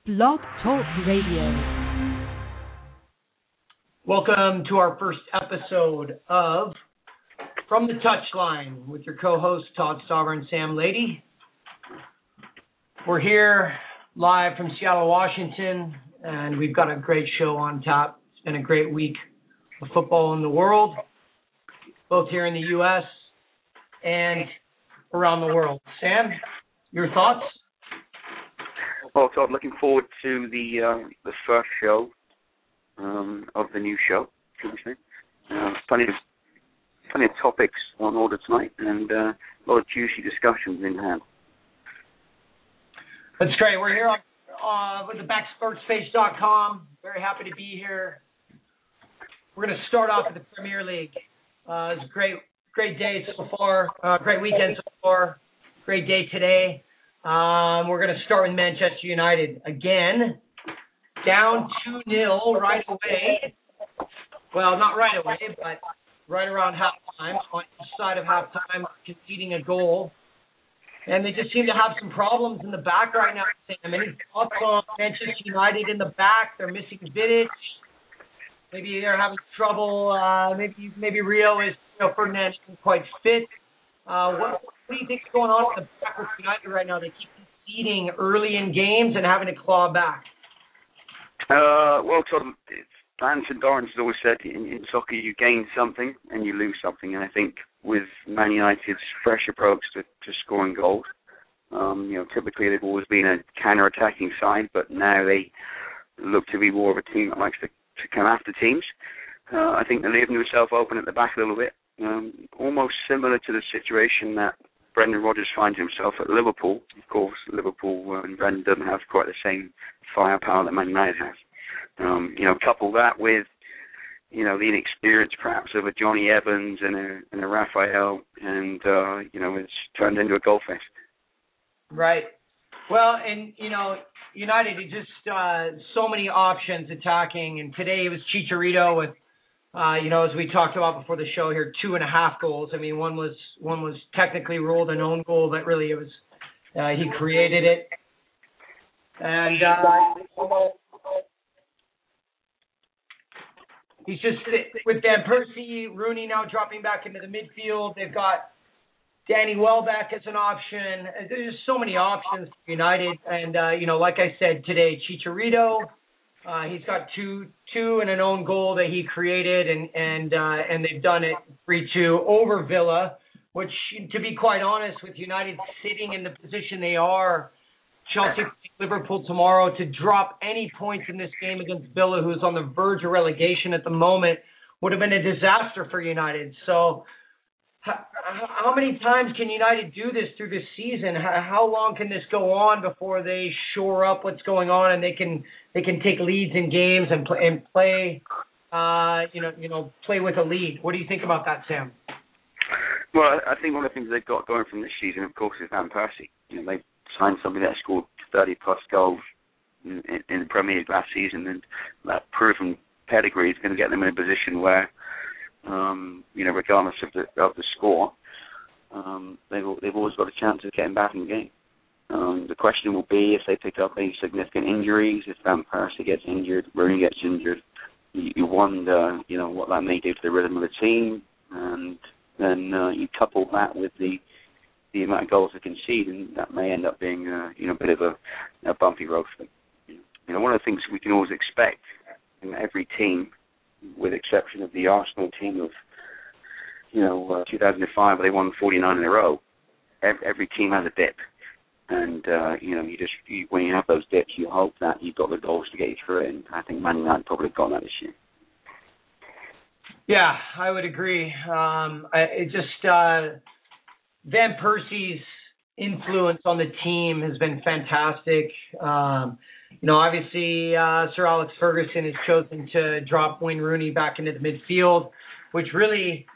Blog Talk Radio. Welcome to our first episode of From the Touchline with your co-hosts Todd Stauber and Sam Lady. We're here live from Seattle, Washington, and we've got a great show on tap. It's been a great week of football in the world, both here in the U.S. and around the world. Sam, your thoughts? Well, Todd, looking forward to the first show of the new show, should we say. Plenty of topics on order tonight, and a lot of juicy discussions in hand. That's great. We're here with the backsportspage.com. Very happy to be here. We're going to start off with the Premier League. It's a great day so far, great weekend so far, great day today. We're going to start with Manchester United. Again, down 2-0 right away. Well, not right away, but right around halftime, on each side of halftime, conceding a goal. And they just seem to have some problems in the back right now, Sam. Any thoughts on Manchester United in the back? They're missing Vidic. Maybe they're having trouble. Maybe Rio Ferdinand isn't quite fit. What do you think is going on with the back with United right now? They keep conceding early in games and having to claw back. Well, Todd, Anton Dorrance has always said in soccer you gain something and you lose something. And I think with Man United's fresh approach to scoring goals, typically they've always been a counter-attacking side, but now they look to be more of a team that likes to come after teams. I think they're leaving themselves open at the back a little bit. Almost similar to the situation that Brendan Rodgers finds himself at Liverpool. Of course, Liverpool and Brendan doesn't have quite the same firepower that Man United has. Couple that with, the inexperience perhaps of a Johnny Evans and a Raphael, and it's turned into a goal fest. Right. Well, and United just so many options attacking, and today it was Chicharito with. As we talked about before the show here, 2.5 goals. I mean, one was technically ruled an own goal, but really it was he created it. And he's just with Van Persie, Rooney now dropping back into the midfield. They've got Danny Welbeck as an option. There's just so many options for United. And like I said today, Chicharito. He's got two and an own goal that he created, and they've done it 3-2 over Villa, which, to be quite honest, with United sitting in the position they are, Chelsea Liverpool tomorrow, to drop any points in this game against Villa, who's on the verge of relegation at the moment, would have been a disaster for United. So how many times can United do this through this season? How long can this go on before they shore up what's going on and they can take leads in games and play with a lead? What do you think about that, Sam? Well, I think one of the things they've got going from this season, of course, is Van Persie. They signed somebody that scored 30 plus goals in the Premier League last season, and that proven pedigree is going to get them in a position where, regardless of the score, they've always got a chance of getting back in the game. The question will be if they pick up any significant injuries, if Van Persie gets injured, Rooney gets injured, you wonder, what that may do to the rhythm of the team, and then you couple that with the amount of goals they concede, and that may end up being, a bit of a bumpy road for them. One of the things we can always expect in every team, with exception of the Arsenal team of 2005, where they won 49 in a row. Every team has a dip, and when you have those dips, you hope that you've got the goals to get you through it. And I think Man United probably got that this year. Yeah, I would agree. Van Persie's influence on the team has been fantastic. Obviously, Sir Alex Ferguson has chosen to drop Wayne Rooney back into the midfield, which really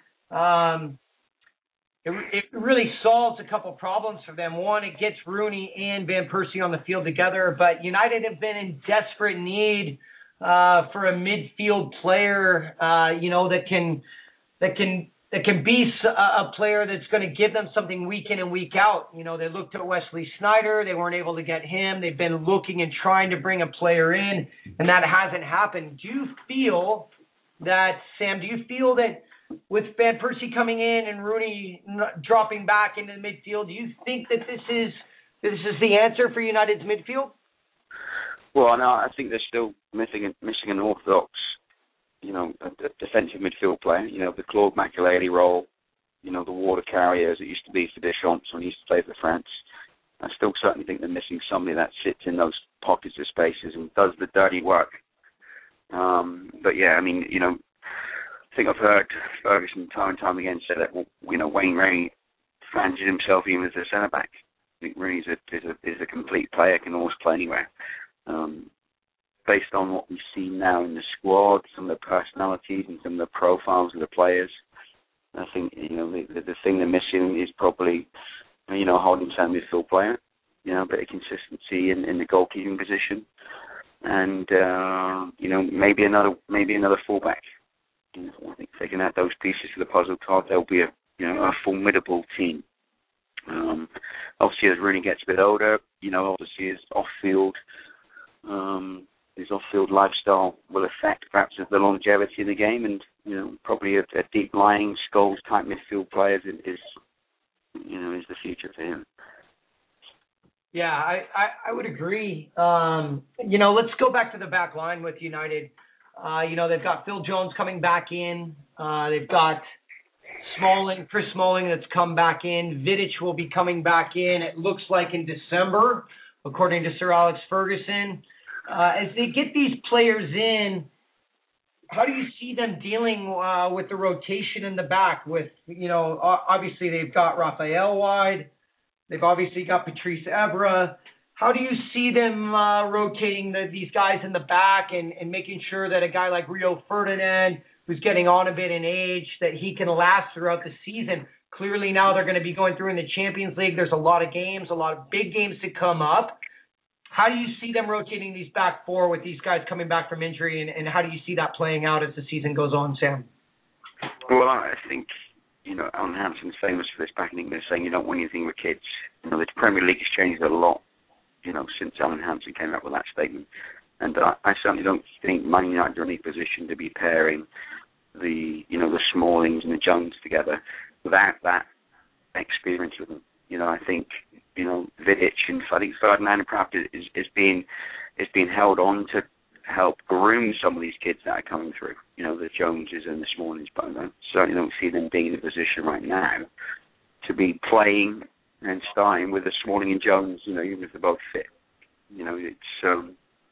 it really solves a couple problems for them. One, it gets Rooney and Van Persie on the field together, but United have been in desperate need for a midfield player, that can be a player that's going to give them something week in and week out. You know, they looked at Wesley Sneijder. They weren't able to get him. They've been looking and trying to bring a player in, and that hasn't happened. Do you feel that, Sam, with Van Persie coming in and Rooney dropping back into the midfield, do you think that this is the answer for United's midfield? Well, no, I think they're still missing an orthodox, you know, a defensive midfield player. You know, the Claude Makélélé role, you know, the water carrier as it used to be for Deschamps when he used to play for France. I still certainly think they're missing somebody that sits in those pockets of spaces and does the dirty work. But yeah, I mean, you know, I think I've heard Ferguson time and time again say that, you know, Wayne Rooney fancied himself even as a centre back. I think Rooney is a complete player, can always play anywhere. Based on what we see now in the squad, some of the personalities and some of the profiles of the players, I think, you know, the thing they're missing is probably, you know, a holding center midfield player, you know, a bit of consistency in the goalkeeping position, and you know, maybe another fullback. You know, I think if they can add those pieces to the puzzle card, they'll be a formidable team. Obviously, as Rooney gets a bit older, you know, obviously his off-field lifestyle will affect perhaps the longevity of the game, and you know, probably a deep-lying Scholes type midfield player is the future for him. Yeah, I would agree. You know, let's go back to the back line with United. You know, they've got Phil Jones coming back in. They've got Chris Smalling that's come back in. Vidic will be coming back in, it looks like, in December, according to Sir Alex Ferguson. As they get these players in, how do you see them dealing with the rotation in the back? With, you know, obviously they've got Raphael wide. They've obviously got Patrice Evra. How do you see them rotating these guys in the back and making sure that a guy like Rio Ferdinand, who's getting on a bit in age, that he can last throughout the season? Clearly now they're going to be going through in the Champions League. There's a lot of games, a lot of big games to come up. How do you see them rotating these back four with these guys coming back from injury, and how do you see that playing out as the season goes on, Sam? Well, I think, you know, Alan Hansen's famous for this back in England, saying you don't want anything with kids. You know, the Premier League has changed a lot, you know, since Alan Hansen came up with that statement. And I certainly don't think Man United are in a position to be pairing the Smallings and the Jones together without that experience with them. You know, I think, you know, Vidic and I think Ferdinand perhaps is being held on to help groom some of these kids that are coming through. You know, the Joneses and the Smallings, but I certainly don't see them being in a position right now to be playing and starting with the Smalling and Jones. You know, even if they're both fit. You know, it's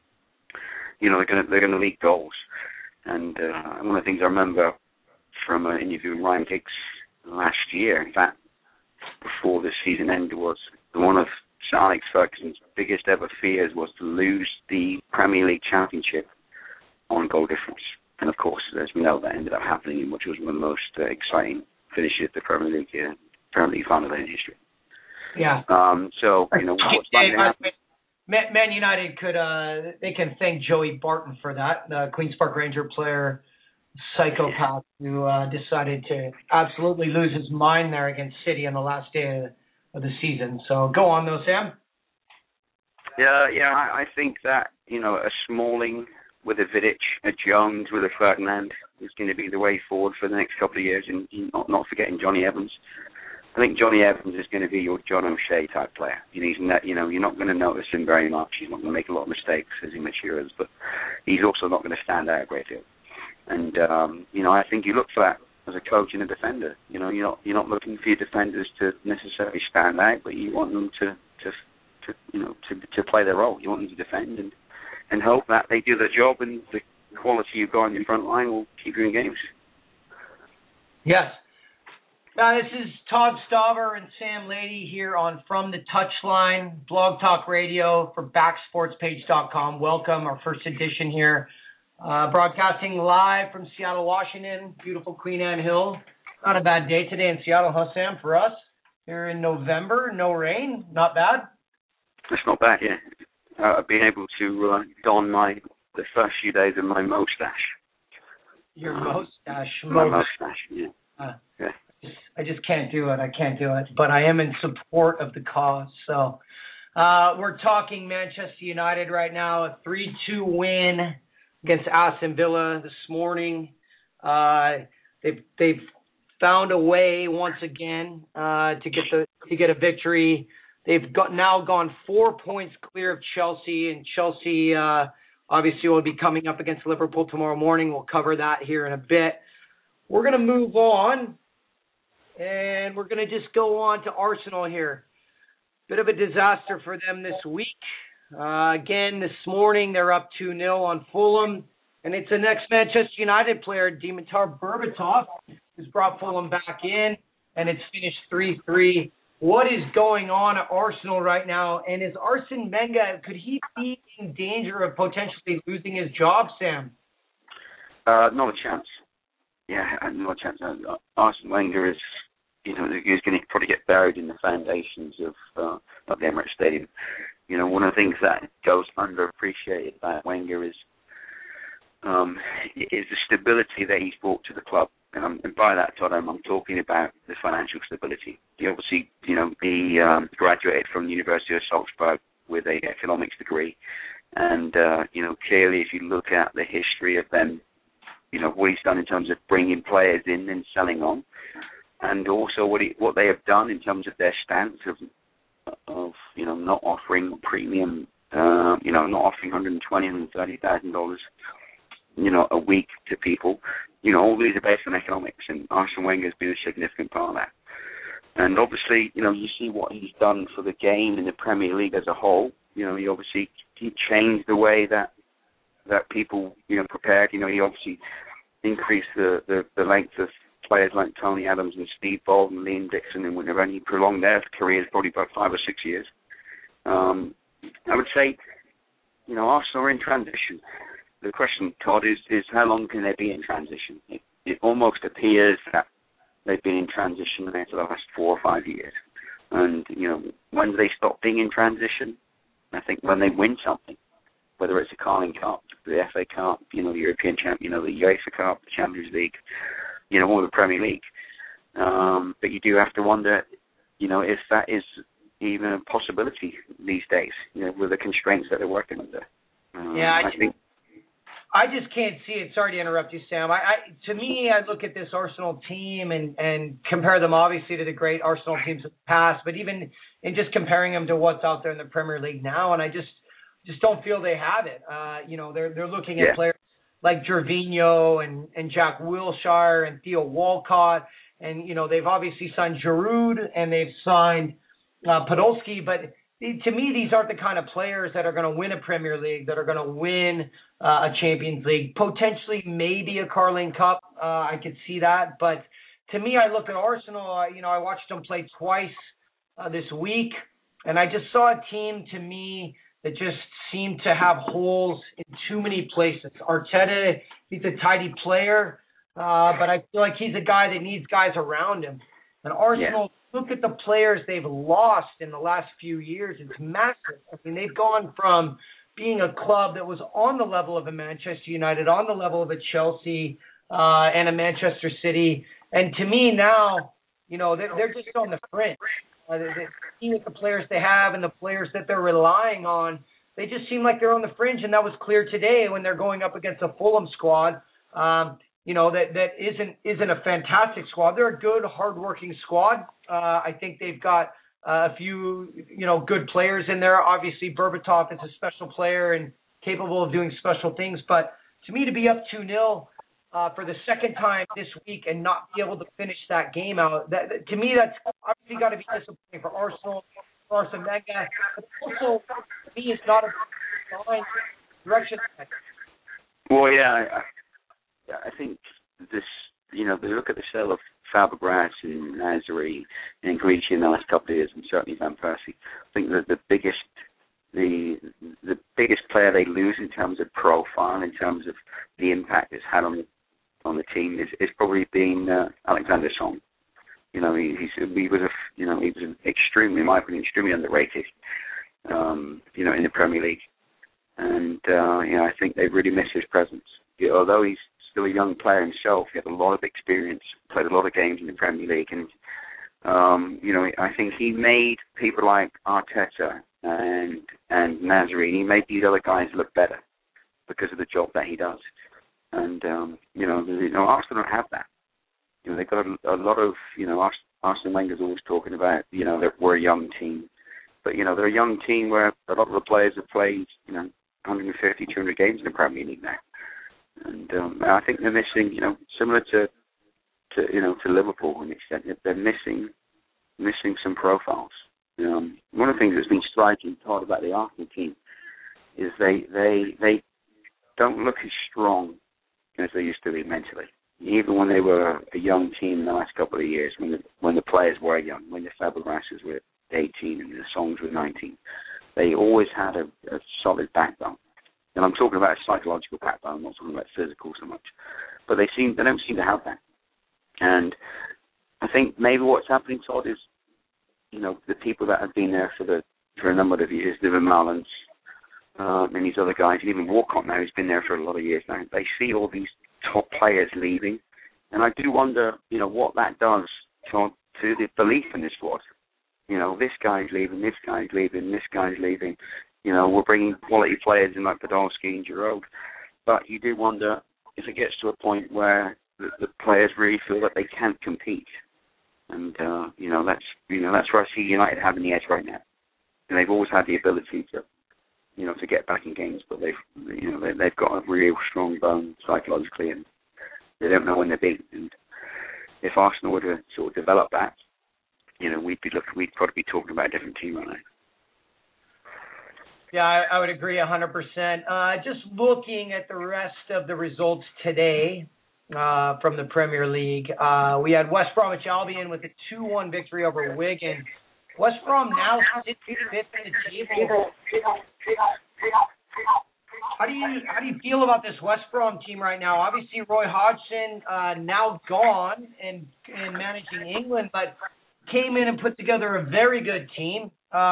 you know, they're going to leak goals. And one of the things I remember from an interview with Ryan Giggs last year, in fact, before the season ended, was one of Sir Alex Ferguson's biggest ever fears was to lose the Premier League Championship on goal difference. And of course, as we know, that ended up happening, which was one of the most exciting finishes of the Premier League final in history. Yeah. So, you know, what's going to happen? Man United they can thank Joey Barton for that, the Queen's Park Ranger player, psychopath who decided to absolutely lose his mind there against City on the last day of the season. So go on though, Sam. Yeah, I think that, you know, a Smalling with a Vidic, a Jones with a Ferdinand is going to be the way forward for the next couple of years, and not forgetting Johnny Evans. I think Johnny Evans is going to be your John O'Shea type player. You're not going to notice him very much. He's not going to make a lot of mistakes as he matures, but he's also not going to stand out a great deal. And you know, I think you look for that as a coach and a defender. You know, you're not looking for your defenders to necessarily stand out, but you want them to play their role. You want them to defend and hope that they do their job, and the quality you've got on your front line will keep you in games. Yes. This is Todd Stauber and Sam Lady here on From the Touchline, Blog Talk Radio for BackSportsPage.com. Welcome, our first edition here. Broadcasting live from Seattle, Washington, beautiful Queen Anne Hill. Not a bad day today in Seattle, huh, Sam, for us? Here in November, no rain, not bad? It's not bad, yeah. I've been able to don the first few days of my mustache. Your mustache? My mustache, yeah. I just can't do it. I can't do it. But I am in support of the cause. So we're talking Manchester United right now, a 3-2 win against Aston Villa this morning. They've found a way once again to get a victory. They've now gone 4 points clear of Chelsea, and Chelsea obviously will be coming up against Liverpool tomorrow morning. We'll cover that here in a bit. We're going to move on, and we're going to just go on to Arsenal here. Bit of a disaster for them this week. Again, this morning they're up 2-0 on Fulham, and it's the next Manchester United player, Dimitar Berbatov, who's brought Fulham back in, and it's finished 3-3. What is going on at Arsenal right now? And is Arsene Wenger, could he be in danger of potentially losing his job, Sam? Not a chance. Yeah, not a chance. Arsene Wenger is, he's going to probably get buried in the foundations of the Emirates Stadium. One of the things that goes underappreciated by Wenger is the stability that he's brought to the club. And by that, Todd, I'm talking about the financial stability. He obviously, he graduated from the University of Salzburg with an economics degree. And, clearly, if you look at the history of them, what he's done in terms of bringing players in and selling on, and also what they have done in terms of their stance of not offering premium, not offering $120,000 and $30,000, a week to people. All these are based on economics, and Arsene Wenger has been a significant part of that. And obviously, you see what he's done for the game in the Premier League as a whole. He changed the way that people, prepared. He obviously increased the length of players like Tony Adams and Steve Bold and Liam Dixon, and they've only prolonged their careers probably about 5 or 6 years. I would say, Arsenal are in transition. The question, Todd, is how long can they be in transition? It almost appears that they've been in transition there for the last 4 or 5 years. And, when do they stop being in transition? I think when they win something, whether it's a Carling Cup, the FA Cup, the European Champion, the UEFA Cup, the Champions League, or the Premier League. But you do have to wonder, if that is even a possibility these days, with the constraints that they're working under. I just can't see it. Sorry to interrupt you, Sam. To me, I look at this Arsenal team and compare them obviously to the great Arsenal teams of the past, but even in just comparing them to what's out there in the Premier League now, and I just don't feel they have it. They're looking at players like Gervinho and Jack Wilshere and Theo Walcott, and they've obviously signed Giroud and they've signed Podolski, but to me, these aren't the kind of players that are going to win a Premier League, that are going to win a Champions League, potentially maybe a Carling Cup. I could see that. But to me, I look at Arsenal, I watched them play twice this week, and I just saw a team, to me, that just seemed to have holes in too many places. Arteta, he's a tidy player, but I feel like he's a guy that needs guys around him. And Arsenal, look at the players they've lost in the last few years. It's massive. I mean, they've gone from being a club that was on the level of a Manchester United, on the level of a Chelsea and a Manchester City. And to me now, they're just on the fringe. Seeing with the players they have and the players that they're relying on, they just seem like they're on the fringe. And that was clear today when they're going up against a Fulham squad. That isn't a fantastic squad. They're a good, hardworking squad. I think they've got a few, good players in there. Obviously, Berbatov is a special player and capable of doing special things. But to me, to be up 2-0 for the second time this week and not be able to finish that game out, to me, that's obviously got to be disappointing for Arsenal, for Arsene Wenger. But also, to me, it's not a fine direction. Well, I think this, they look at the sale of Fabregas and Nazari and Greci in the last couple of years, and certainly Van Persie. I think that the biggest player they lose in terms of profile, in terms of the impact it's had on the team, is probably been Alexander Song. He was an extremely, in my opinion, extremely underrated. In the Premier League, and I think they really miss his presence. Although he's still a young player himself. He had a lot of experience, played a lot of games in the Premier League, and I think he made people like Arteta and Nazarene, he made these other guys look better because of the job that he does. And Arsenal don't have that. They've got a lot of Arsene Wenger's always talking about that we're a young team, but they're a young team where a lot of the players have played 150, 200 games in the Premier League now. And I think they're missing, similar to Liverpool to an extent, they're missing some profiles. One of the things that's been striking hard about the Arsenal team is they don't look as strong as they used to be mentally. Even when they were a young team in the last couple of years, when the players were young, when the Fabregases were 18 and the Songs were 19, they always had a solid backbone. And I'm talking about a psychological backbone, I'm not talking about physical so much. But they don't seem to have that. And I think maybe what's happening, Todd, is the people that have been there for a number of years, the Malins, and these other guys, and even Walcott now, who's been there for a lot of years now, they see all these top players leaving. And I do wonder, what that does to the belief in the squad. This guy's leaving, this guy's leaving, this guy's leaving. We're bringing quality players in like Podolski and Giroud. But you do wonder if it gets to a point where the players really feel that they can't compete. And, that's where I see United having the edge right now. And they've always had the ability to get back in games, but they've got a real strong bone psychologically, and they don't know when they're beaten. And if Arsenal were to sort of develop that, we'd probably be talking about a different team right now. Yeah, I would agree 100%. Just looking at the rest of the results today from the Premier League, we had West Bromwich Albion with a 2-1 victory over Wigan. West Brom now sits fifth in the table. How do you feel about this West Brom team right now? Obviously, Roy Hodgson now gone and managing England, but came in and put together a very good team.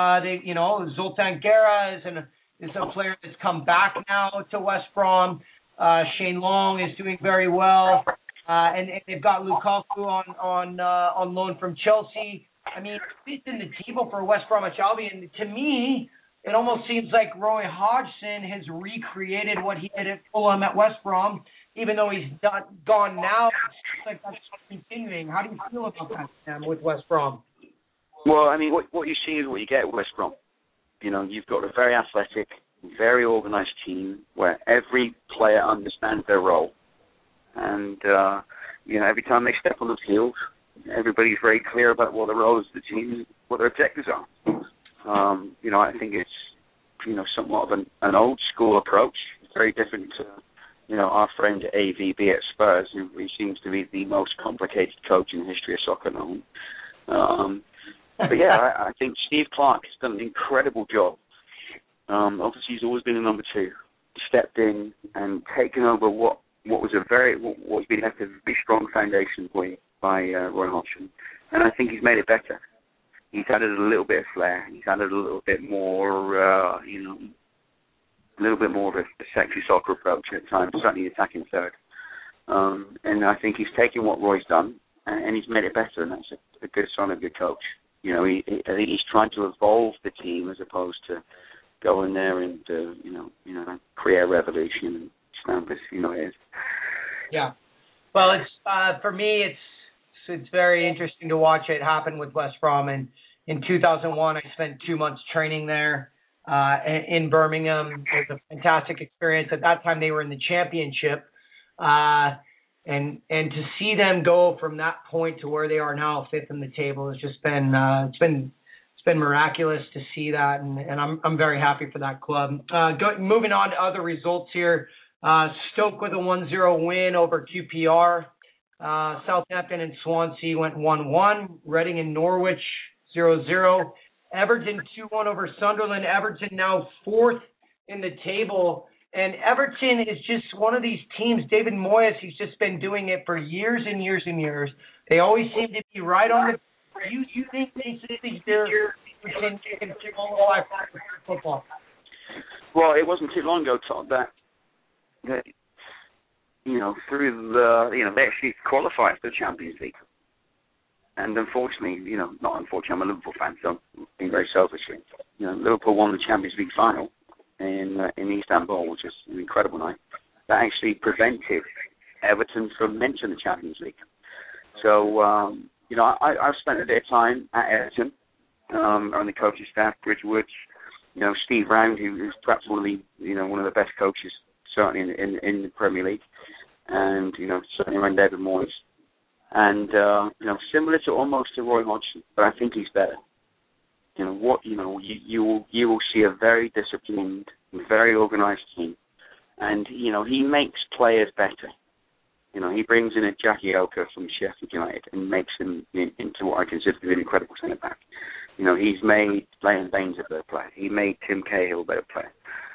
Zoltan Guerra is a player that's come back now to West Brom. Shane Long is doing very well, and they've got Lukaku on loan from Chelsea. I mean, it's in the table for West Bromwich Albion. To me, it almost seems like Roy Hodgson has recreated what he did at Fulham at West Brom, even though he's gone now. It's like that's continuing. How do you feel about that, Sam, with West Brom? Well, I mean, what you see is what you get at West Brom. You've got a very athletic, very organised team where every player understands their role. And, every time they step on the field, everybody's very clear about what the role is of the team, what their objectives are. I think it's, somewhat of an old school approach. It's very different to, our friend AVB at Spurs, who seems to be the most complicated coach in the history of soccer known. But yeah, I think Steve Clarke has done an incredible job. Obviously, he's always been a number two. Stepped in and taken over what's been left as a very strong foundation by Roy Hodgson, and I think he's made it better. He's added a little bit of flair. He's added a little bit more, a little bit more of a sexy soccer approach at times, certainly attacking third. And I think he's taken what Roy's done and he's made it better, and that's a good sign of a good coach. I think he's trying to evolve the team as opposed to go in there and create a revolution and stamp it. It is. Yeah. Well, it's for me, it's very interesting to watch it happen with West Brom. And in 2001, I spent 2 months training there in Birmingham. It was a fantastic experience. At that time, they were in the championship. And to see them go from that point to where they are now, fifth in the table, has just been it's been miraculous to see that, and I'm very happy for that club. Moving on to other results here, Stoke with a 1-0 win over QPR. Southampton and Swansea went 1-1. Reading and Norwich 0-0. Everton 2-1 over Sunderland. Everton now fourth in the table. And Everton is just one of these teams, David Moyes, he's just been doing it for years and years and years. They always seem to be right on the... You think they can qualify for football? Well, it wasn't too long ago, Todd, that through the, they actually qualified for the Champions League. And unfortunately, not unfortunately, I'm a Liverpool fan, so I'm being very selfishly. Liverpool won the Champions League final in Istanbul, which was an incredible night. That actually prevented Everton from entering the Champions League. So, I've spent a bit of time at Everton on the coaching staff, Bridge Woods, Steve Round, who's perhaps one of the best coaches certainly in the Premier League, and certainly around David Moyes. And similar to almost to Roy Hodgson, but I think he's better. You will see a very disciplined, very organised team, and he makes players better. He brings in a Jackie Oka from Sheffield United and makes him into what I consider to be an incredible centre back. He's made Leighton Baines a better player. He made Tim Cahill a better player.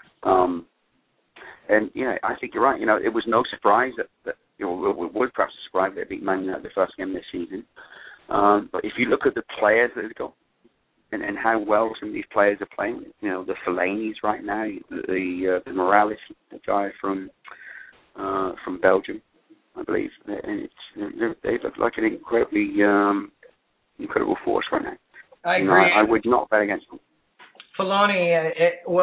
And I think you're right. It was no surprise that it was perhaps a surprise that they beat Man United the first game this season. But if you look at the players that they've got and how well some of these players are playing, the Fellaini's right now, the Morales, the guy from Belgium, I believe, and they look like an incredible force right now. I agree. I would not bet against them. Fellaini,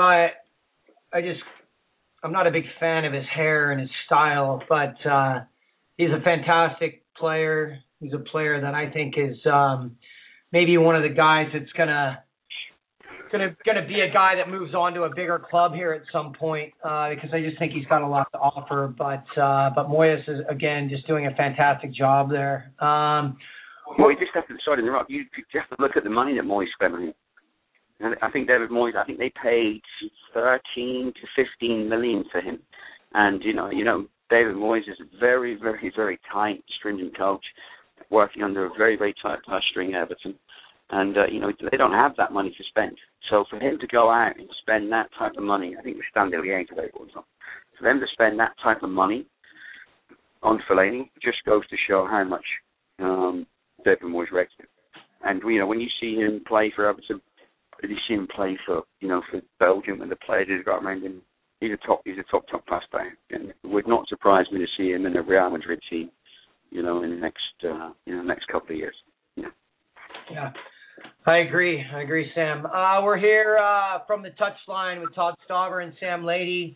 I'm not a big fan of his hair and his style, but he's a fantastic player. He's a player that I think is maybe one of the guys that's gonna be a guy that moves on to a bigger club here at some point because I just think he's got a lot to offer. But Moyes is again just doing a fantastic job there. Well, you just have to sorry to interrupt. You have to look at the money that Moyes spent on him. I think David Moyes, they paid 13 to 15 million for him. And, David Moyes is a very, very, very tight, stringent coach working under a very, very tight string at Everton. And, they don't have that money to spend. So for him to go out and spend that type of money, I think the Stanley Liège available or something. For them to spend that type of money on Fellaini just goes to show how much David Moyes rates him. And, when you see him play for Everton, you see him play for Belgium and the players he's got around him, he's a top class player. And it would not surprise me to see him in a Real Madrid team, in the next couple of years. Yeah. I agree, Sam. We're here from the touchline with Todd Stauber and Sam Lady.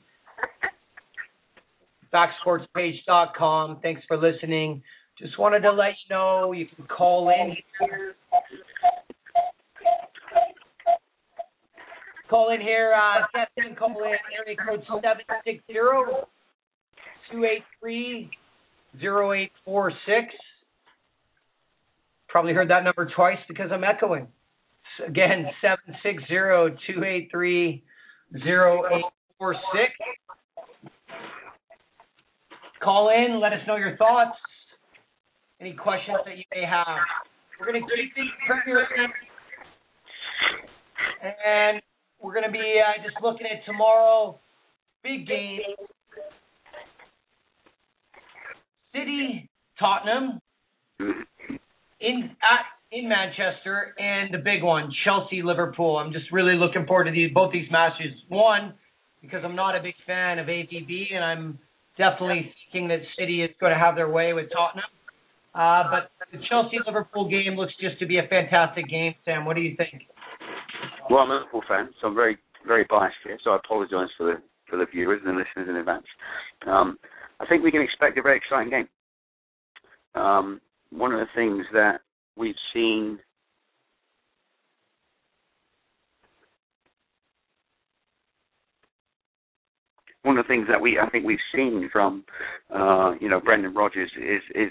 Backsportspage.com. Thanks for listening. Just wanted to let you know you can call in here. Call in here, Captain, call in area code 760-283-0846. Probably heard that number twice because I'm echoing. Again, 760-283-0846. Call in, let us know your thoughts, any questions that you may have. We're going to keep the Premier League, and we're going to be just looking at tomorrow. Big game. City, Tottenham, in Manchester, and the big one, Chelsea, Liverpool. I'm just really looking forward to both these matches. One, because I'm not a big fan of AVB, and I'm definitely thinking that City is going to have their way with Tottenham. But the Chelsea-Liverpool game looks just to be a fantastic game. Sam, what do you think? Well, I'm a Liverpool fan, so I'm very, very biased here. So I apologise for the viewers and the listeners in advance. I think we can expect a very exciting game. One of the things that we've seen I think we've seen from Brendan Rodgers is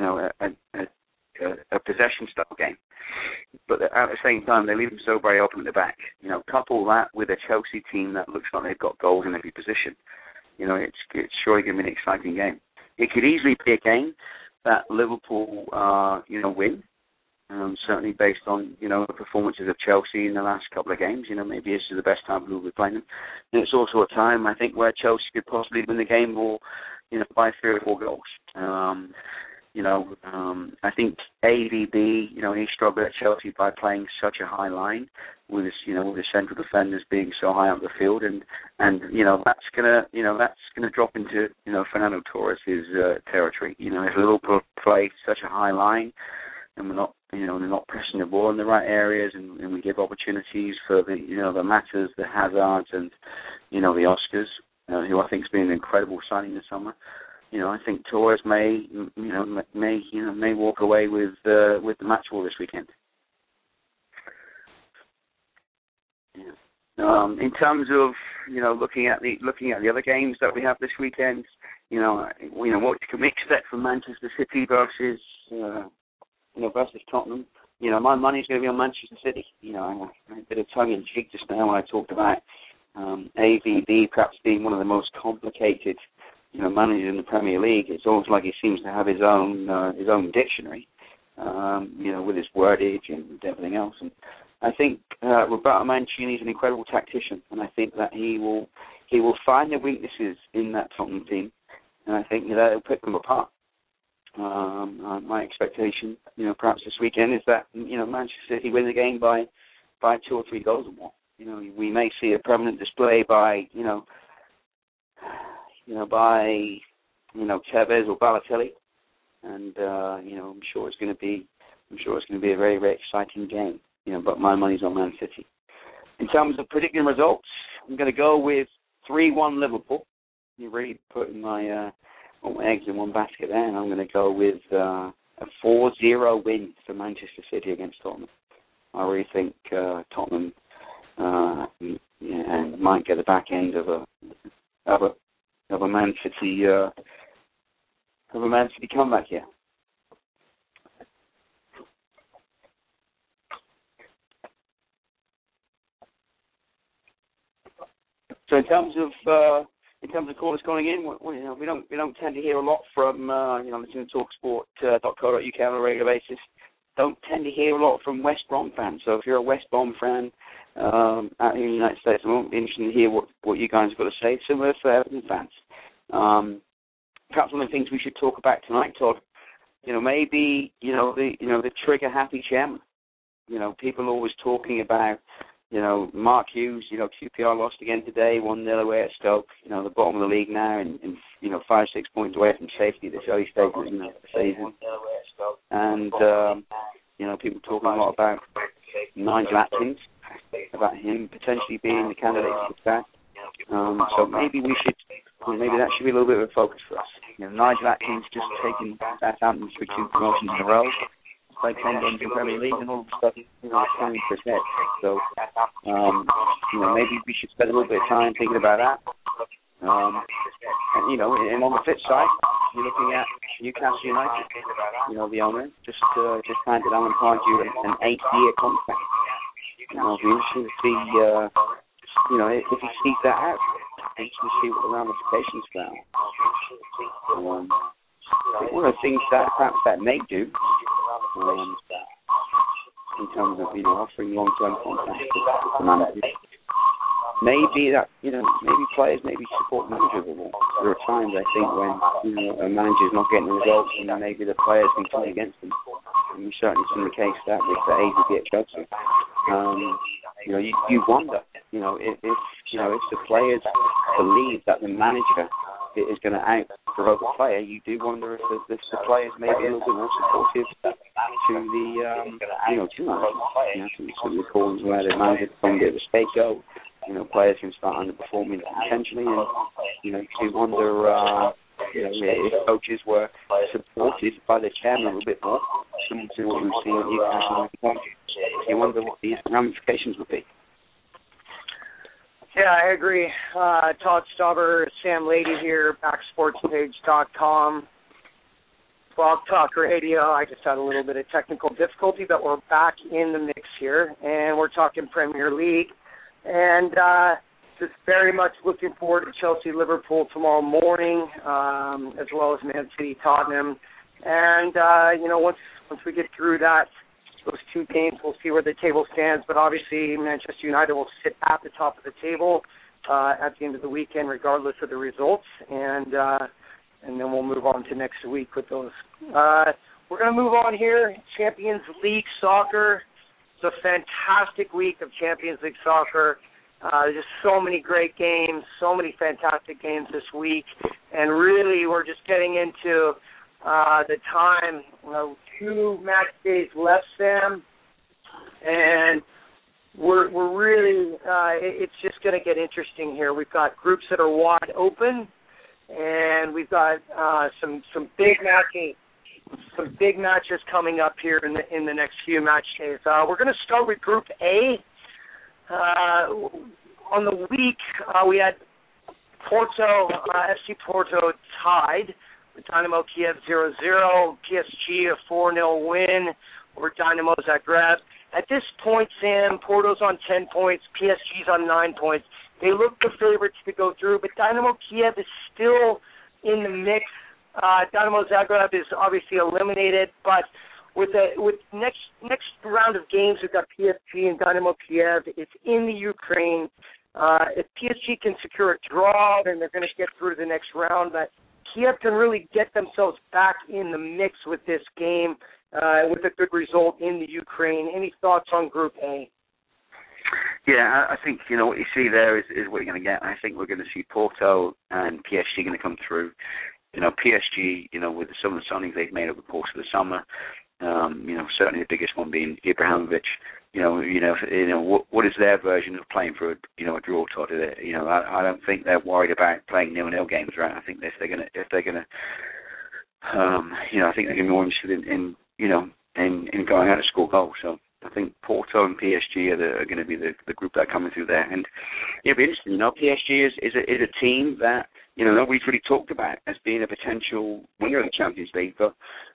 a possession style game, but at the same time they leave them so very open at the back. Couple that with a Chelsea team that looks like they've got goals in every position. It's surely going to be an exciting game. It could easily be a game that Liverpool win. Certainly based on, the performances of Chelsea in the last couple of games. Maybe this is the best time we'll be playing them. And it's also a time, I think, where Chelsea could possibly win the game or, by 3 or 4 goals. I think AVB, he struggled at Chelsea by playing such a high line with his, with his central defenders being so high up the field, and that's gonna drop into, Fernando Torres' territory. If Liverpool play such a high line, and we're not, they're not pressing the ball in the right areas, and we give opportunities for the, the Matas, the Hazards, and, the Oscars, who I think has been an incredible signing this summer. I think Torres may walk away with the match ball this weekend. Yeah. In terms of looking at the other games that we have this weekend, what can we expect from Manchester City versus versus Tottenham? My money's going to be on Manchester City. A bit of tongue in cheek just now when I talked about AVB perhaps being one of the most complicated managers in the Premier League. It's almost like he seems to have his own dictionary, with his wordage and everything else. And I think Roberto Mancini is an incredible tactician, and I think that he will find the weaknesses in that Tottenham team, and I think that he'll pick them apart. My expectation, perhaps this weekend is that Manchester City win the game by 2 or 3 goals or more. We may see a permanent display by Tevez or Balotelli, and I'm sure it's going to be a very, very exciting game. But my money's on Man City. In terms of predicting results, I'm going to go with 3-1 Liverpool. You're really putting my all my eggs in one basket there, and I'm going to go with a 4-0 win for Manchester City against Tottenham. I really think Tottenham and might get the back end of a Man City comeback here. So in terms of callers calling in, we don't tend to hear a lot from listening to talksport.co.uk on a regular basis. Don't tend to hear a lot from West Brom fans. So if you're a West Brom fan out here in the United States, I'm interested to hear what you guys have got to say. Similar for Everton fans. Perhaps one of the things we should talk about tonight, Todd. Maybe the trigger happy chairman. People are always talking about. Mark Hughes, QPR lost again today, 1-0 away at Stoke, the bottom of the league now, and 5-6 points away from safety this early stage of the season. And, people talking a lot about Nigel Atkins, about him potentially being the candidate for that. So maybe that should be a little bit of a focus for us. Nigel Atkins just taking Southampton through 2 promotions in a row. Played 10 games in the Premier League and all of a sudden, standing for his head. So, maybe we should spend a little bit of time thinking about that. And on the flip side, you're looking at Newcastle United. The owner just handed Alan Pardew an 8-year contract. It'll be interesting to see, if he sees that out. Interesting to see what the ramifications for that. One of the things that perhaps that may do, in terms of offering long-term contracts to managers, maybe that maybe players maybe support managers a lot. There are times I think when a manager's not getting the results, and maybe the players can play against them. And we certainly seen the case that with the AVB at Chelsea. You wonder, if the players believe that the manager is going to out-provoke the player, you do wonder if the players may be a little bit more supportive to the managers. Some of the calls where the manager can get the scapegoat, players can start underperforming intentionally, and you do wonder if coaches were supported by the chairman a little bit more, similar to what we've seen at Newcastle. You wonder what the ramifications would be. Yeah, I agree. Todd Stauber, Sam Lady here, backsportspage.com. Blog Talk Radio. I just had a little bit of technical difficulty, but we're back in the mix here, and we're talking Premier League. And just very much looking forward to Chelsea-Liverpool tomorrow morning, as well as Man City-Tottenham. And, once we get through those 2 games, we'll see where the table stands. But obviously, Manchester United will sit at the top of the table at the end of the weekend, regardless of the results. And, and then we'll move on to next week with those. We're going to move on here. Champions League Soccer. It's a fantastic week of Champions League Soccer. Just so many great games, so many fantastic games this week. And really, we're just getting into the time. 2 match days left, Sam. And we're really, it's just going to get interesting here. We've got groups that are wide open, and we've got some big matches coming up here in the next few match days. We're going to start with Group A. On the week, we had Porto, FC Porto tied with Dynamo Kiev 0-0, PSG a 4-0 win over Dynamo Zagreb. At this point, Sam, Porto's on 10 points, PSG's on 9 points. They look the favorites to go through, but Dynamo Kiev is still in the mix. Dynamo Zagreb is obviously eliminated, but with next round of games, we've got PSG and Dynamo Kiev. It's in the Ukraine. If PSG can secure a draw, then they're going to get through to the next round. But Kiev can really get themselves back in the mix with this game with a good result in the Ukraine. Any thoughts on Group A? Yeah, I think, what you see there is what you're going to get. I think we're going to see Porto and PSG going to come through. PSG, with some of the signings they've made over the course of the summer, certainly the biggest one being Ibrahimovic. What is their version of playing for a draw, Todd? I don't think they're worried about playing 0-0 games, right? I think if they're gonna, I think they're gonna be more interested in going out to score goals. So I think Porto and PSG are going to be the group that are coming through there, and it'll be interesting. PSG is a team that nobody's really talked about as being a potential winner of the Champions League, but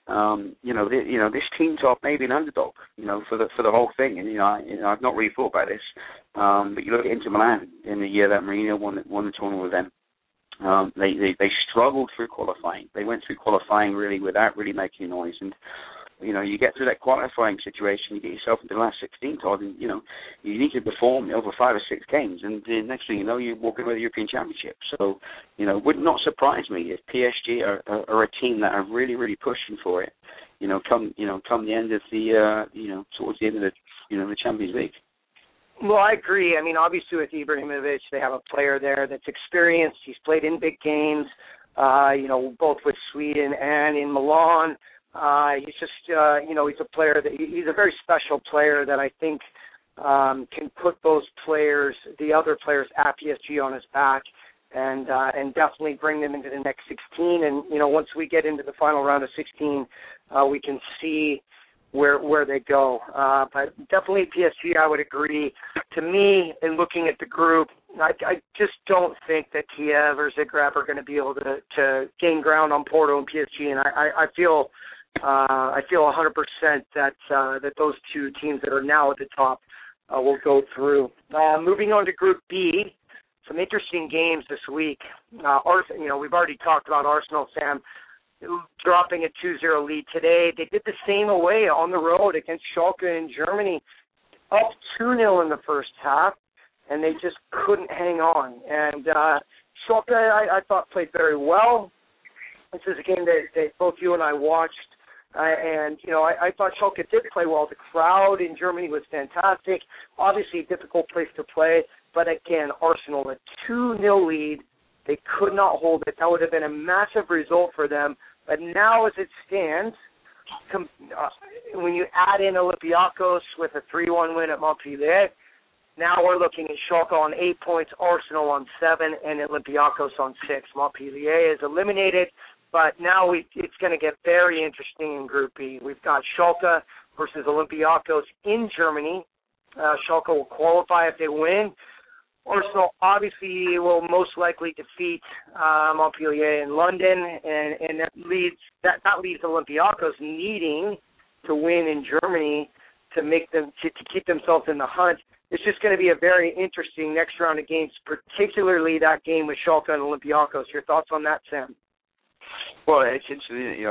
this team top maybe an underdog, for the whole thing. And I've not really thought about this, but you look at Inter Milan in the year that Mourinho won the tournament with them. They struggled through qualifying. They went through qualifying really without really making noise, and you get through that qualifying situation, you get yourself into the last 16, Todd, and, you need to perform over 5 or 6 games, and the next thing you know, you're walking away with the European Championship. So, would not surprise me if PSG are a team that are really, really pushing for it, come the end of the, towards the end of the Champions League. Well, I agree. I mean, obviously with Ibrahimovic, they have a player there that's experienced. He's played in big games, both with Sweden and in Milan. He's just, he's a player he's a very special player that I think can put those players, the other players at PSG on his back, and definitely bring them into the next 16. And once we get into the final round of 16, we can see where they go. But definitely PSG, I would agree. To me, in looking at the group, I just don't think that Kiev or Zagreb are going to be able to gain ground on Porto and PSG, and I feel 100% that those two teams that are now at the top will go through. Moving on to Group B, some interesting games this week. We've already talked about Arsenal, Sam, dropping a 2-0 lead today. They did the same away on the road against Schalke in Germany, up 2-0 in the first half, and they just couldn't hang on. And Schalke, I thought, played very well. This is a game that both you and I watched. I thought Schalke did play well. The crowd in Germany was fantastic. Obviously a difficult place to play, but again, Arsenal, a 2-0 lead. They could not hold it. That would have been a massive result for them. But now as it stands, when you add in Olympiacos with a 3-1 win at Montpellier, now we're looking at Schalke on 8 points, Arsenal on 7, and Olympiacos on 6. Montpellier is eliminated. But now it's going to get very interesting in Group B. We've got Schalke versus Olympiacos in Germany. Schalke will qualify if they win. Arsenal obviously will most likely defeat Montpellier in London, and that leaves Olympiacos needing to win in Germany to make them to keep themselves in the hunt. It's just going to be a very interesting next round of games, particularly that game with Schalke and Olympiacos. Your thoughts on that, Sam? Well, it's interesting.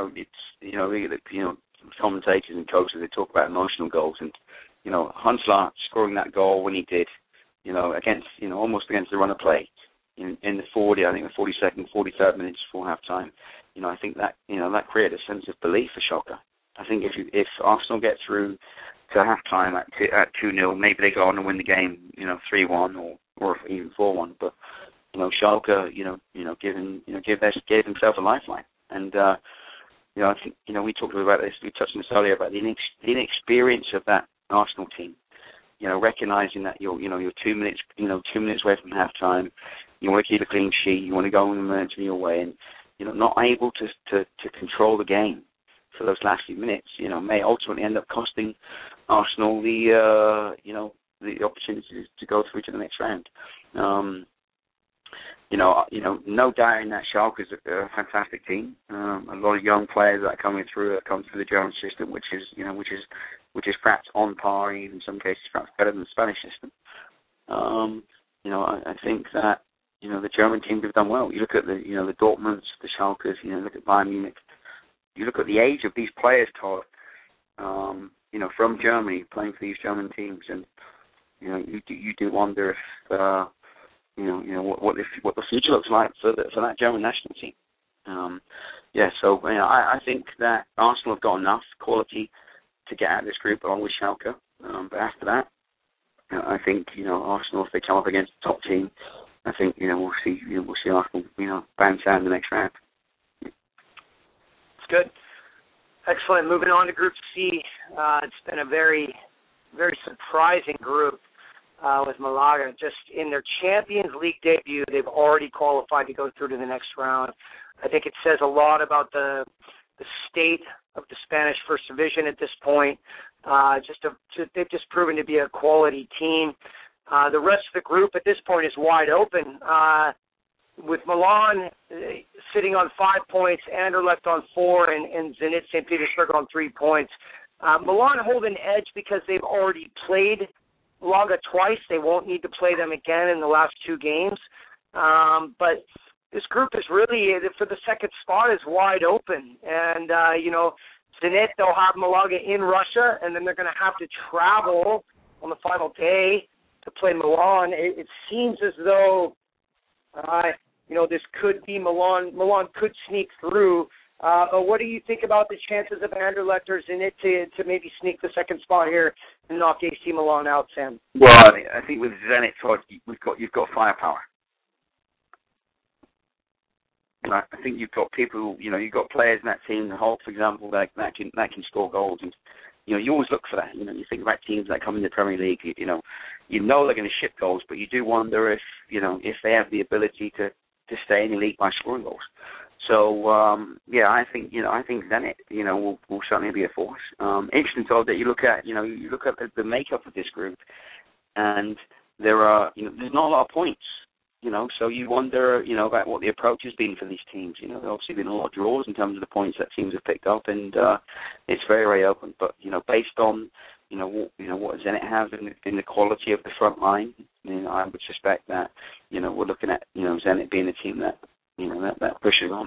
Commentators and coaches, they talk about emotional goals, and Huntelaar scoring that goal when he did, against almost against the run of play. in the 42nd, 43rd minutes before halftime. I think that that created a sense of belief for Schalke. I think if Arsenal get through to halftime at 2-0, maybe they go on and win the game, 3-1 or even 4-1. But Schalke, gave himself a lifeline. And I think we talked about this. We touched on this earlier about the inexperience of that Arsenal team. Recognizing that you're 2 minutes away from halftime, you want to keep a clean sheet, you want to go on the momentum your way, and not able to control the game for those last few minutes, may ultimately end up costing Arsenal the opportunity to go through to the next round. No doubting that Schalke is a fantastic team. A lot of young players that are coming through the German system, which is perhaps on par, even in some cases perhaps better than the Spanish system. I think that the German teams have done well. You look at the Dortmunds, the Schalkes, look at Bayern Munich. You look at the age of these players, Todd, from Germany playing for these German teams, and you do wonder if what the future looks like for that German national team. So I think that Arsenal have got enough quality to get out of this group along with Schalke. But after that, I think Arsenal, if they come up against the top team, I think we'll see Arsenal bounce out in the next round. It's good. Excellent. Moving on to Group C. It's been a very, very surprising group with Malaga. Just in their Champions League debut, they've already qualified to go through to the next round. I think it says a lot about the state of the Spanish First Division at this point. They've just proven to be a quality team. The rest of the group at this point is wide open. With Milan sitting on 5 points, Anderlecht on 4, and Zenit St. Petersburg on 3 points. Milan hold an edge because they've already played Malaga twice. They won't need to play them again in the last 2 games. But this group is really, for the second spot, is wide open. And, Zenit, they'll have Malaga in Russia, and then they're going to have to travel on the final day to play Milan. It seems as though, this could be Milan. Milan could sneak through. What do you think about the chances of Anderlecht or Zenit to maybe sneak the second spot here and knock AC Milan out, Sam? Well, I think with Zenit, Todd, you've got firepower. I think you've got people, you've got players in that team, Holt, for example, that can score goals. And, you always look for that. You think about teams that come in the Premier League, you know they're going to ship goals, but you do wonder if they have the ability to stay in the league by scoring goals. So, I think Zenit, will certainly be a force. Interesting, Todd, that you look at the makeup of this group, and there's not a lot of points. So you wonder, about what the approach has been for these teams. There's obviously been a lot of draws in terms of the points that teams have picked up, and it's very, very open. But based on what Zenit have in the quality of the front line, I would suspect that we're looking at Zenit being a team that that pushes on.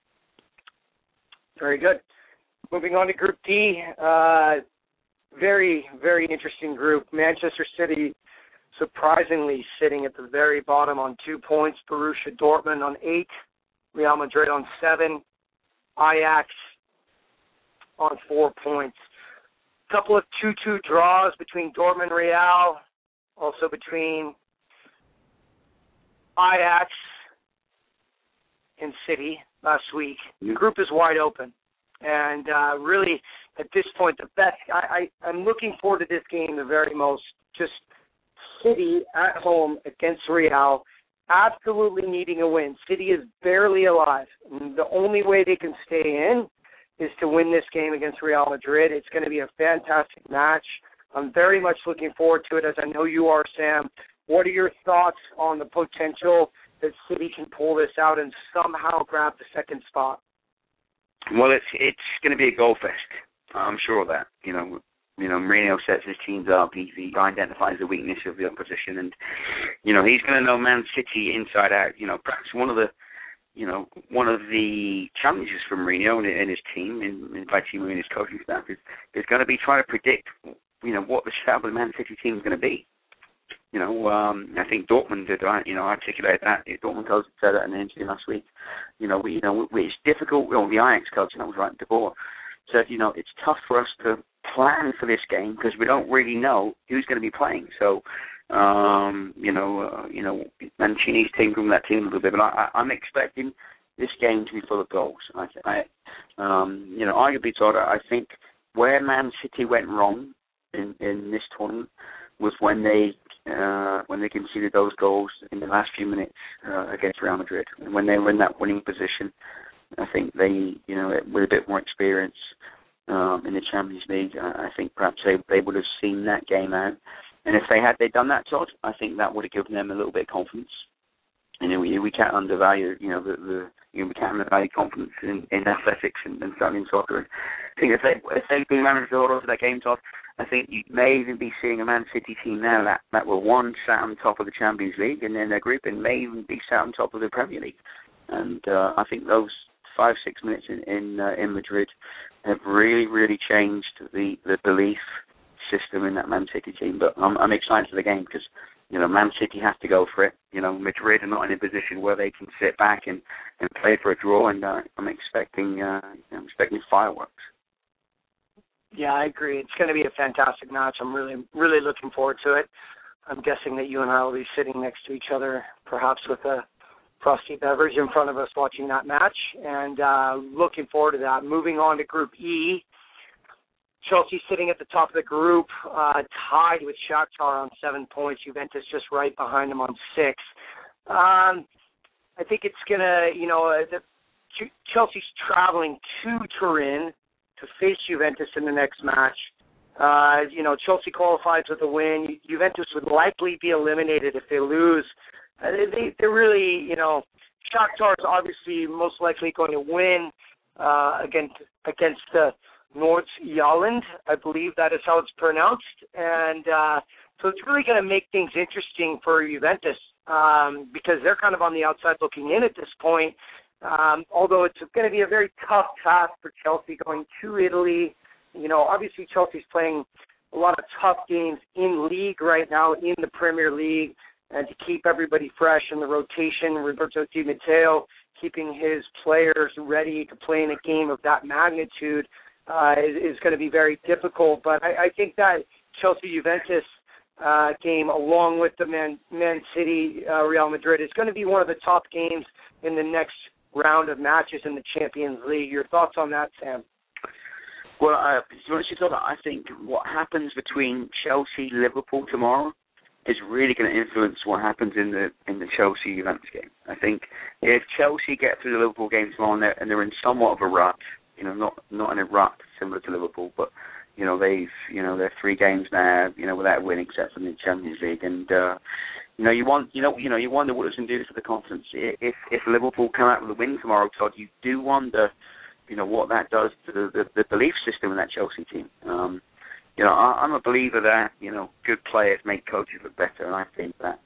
Very good. Moving on to Group D, very, very interesting group. Manchester City, surprisingly, sitting at the very bottom on 2 points. Borussia Dortmund on 8. Real Madrid on 7. Ajax on 4 points. A couple of 2-2 draws between Dortmund and Real, also between Ajax and City last week. The group is wide open. And really, at this point, the best, I'm looking forward to this game the very most. Just City at home against Real, absolutely needing a win. City is barely alive. The only way they can stay in is to win this game against Real Madrid. It's going to be a fantastic match. I'm very much looking forward to it, as I know you are, Sam. What are your thoughts on the potential that City can pull this out and somehow grab the second spot? Well, it's going to be a goal fest. I'm sure of that. Mourinho sets his teams up. He identifies the weakness of the opposition, and he's going to know Man City inside out. Perhaps one of the challenges for Mourinho and his team, by team and his coaching staff, is going to be trying to predict what the shape of the Man City team is going to be. I think Dortmund did, articulate that. Dortmund coach said it in an interview last week. It's difficult. Well, the Ajax coach, and I was right, De Boer, said, it's tough for us to plan for this game because we don't really know who's going to be playing. So, Mancini's tinkering that team a little bit, but I'm expecting this game to be full of goals. Arguably, Todd, I think where Man City went wrong in this tournament was when they conceded those goals in the last few minutes against Real Madrid. And when they were in that winning position, I think they, with a bit more experience in the Champions League, I think perhaps they would have seen that game out. And if they'd done that, Todd, I think that would have given them a little bit of confidence. And we can't undervalue, we can't undervalue confidence in athletics and certainly in soccer. I think if they do manage to hold on to that game, Todd, I think you may even be seeing a Man City team now that were sat on top of the Champions League, and then their group, and may even be sat on top of the Premier League. And I think those 5-6 minutes in Madrid have really, really changed the belief system in that Man City team. But I'm excited for the game because Man City have to go for it. Madrid are not in a position where they can sit back and play for a draw, and I'm expecting fireworks. Yeah, I agree. It's going to be a fantastic match. I'm really, really looking forward to it. I'm guessing that you and I will be sitting next to each other, perhaps with a frosty beverage in front of us watching that match, and looking forward to that. Moving on to Group E, Chelsea sitting at the top of the group, tied with Shakhtar on 7 points. Juventus just right behind them on 6. I think it's going to, Chelsea's traveling to Turin to face Juventus in the next match. Chelsea qualifies with a win. Juventus would likely be eliminated if they lose. They're really, Shakhtar is obviously most likely going to win against Nordsjælland. I believe that is how it's pronounced. And so it's really going to make things interesting for Juventus because they're kind of on the outside looking in at this point. Although it's going to be a very tough task for Chelsea going to Italy. Obviously Chelsea's playing a lot of tough games in league right now in the Premier League, and to keep everybody fresh in the rotation, Roberto Di Matteo keeping his players ready to play in a game of that magnitude is going to be very difficult. But I think that Chelsea-Juventus game, along with the Man City Real Madrid, is going to be one of the top games in the next round of matches in the Champions League. Your thoughts on that, Sam? Well, I think what happens between Chelsea-Liverpool tomorrow is really going to influence what happens in the Chelsea-Juventus game. I think if Chelsea get through the Liverpool game tomorrow and they're in somewhat of a rut, not in a rut similar to Liverpool, but they're 3 games now, without winning except for the Champions League, and you wonder what it's going to do for the confidence. If Liverpool come out with a win tomorrow, Todd, you do wonder, what that does to the belief system in that Chelsea team. I'm a believer that good players make coaches look better, and I think that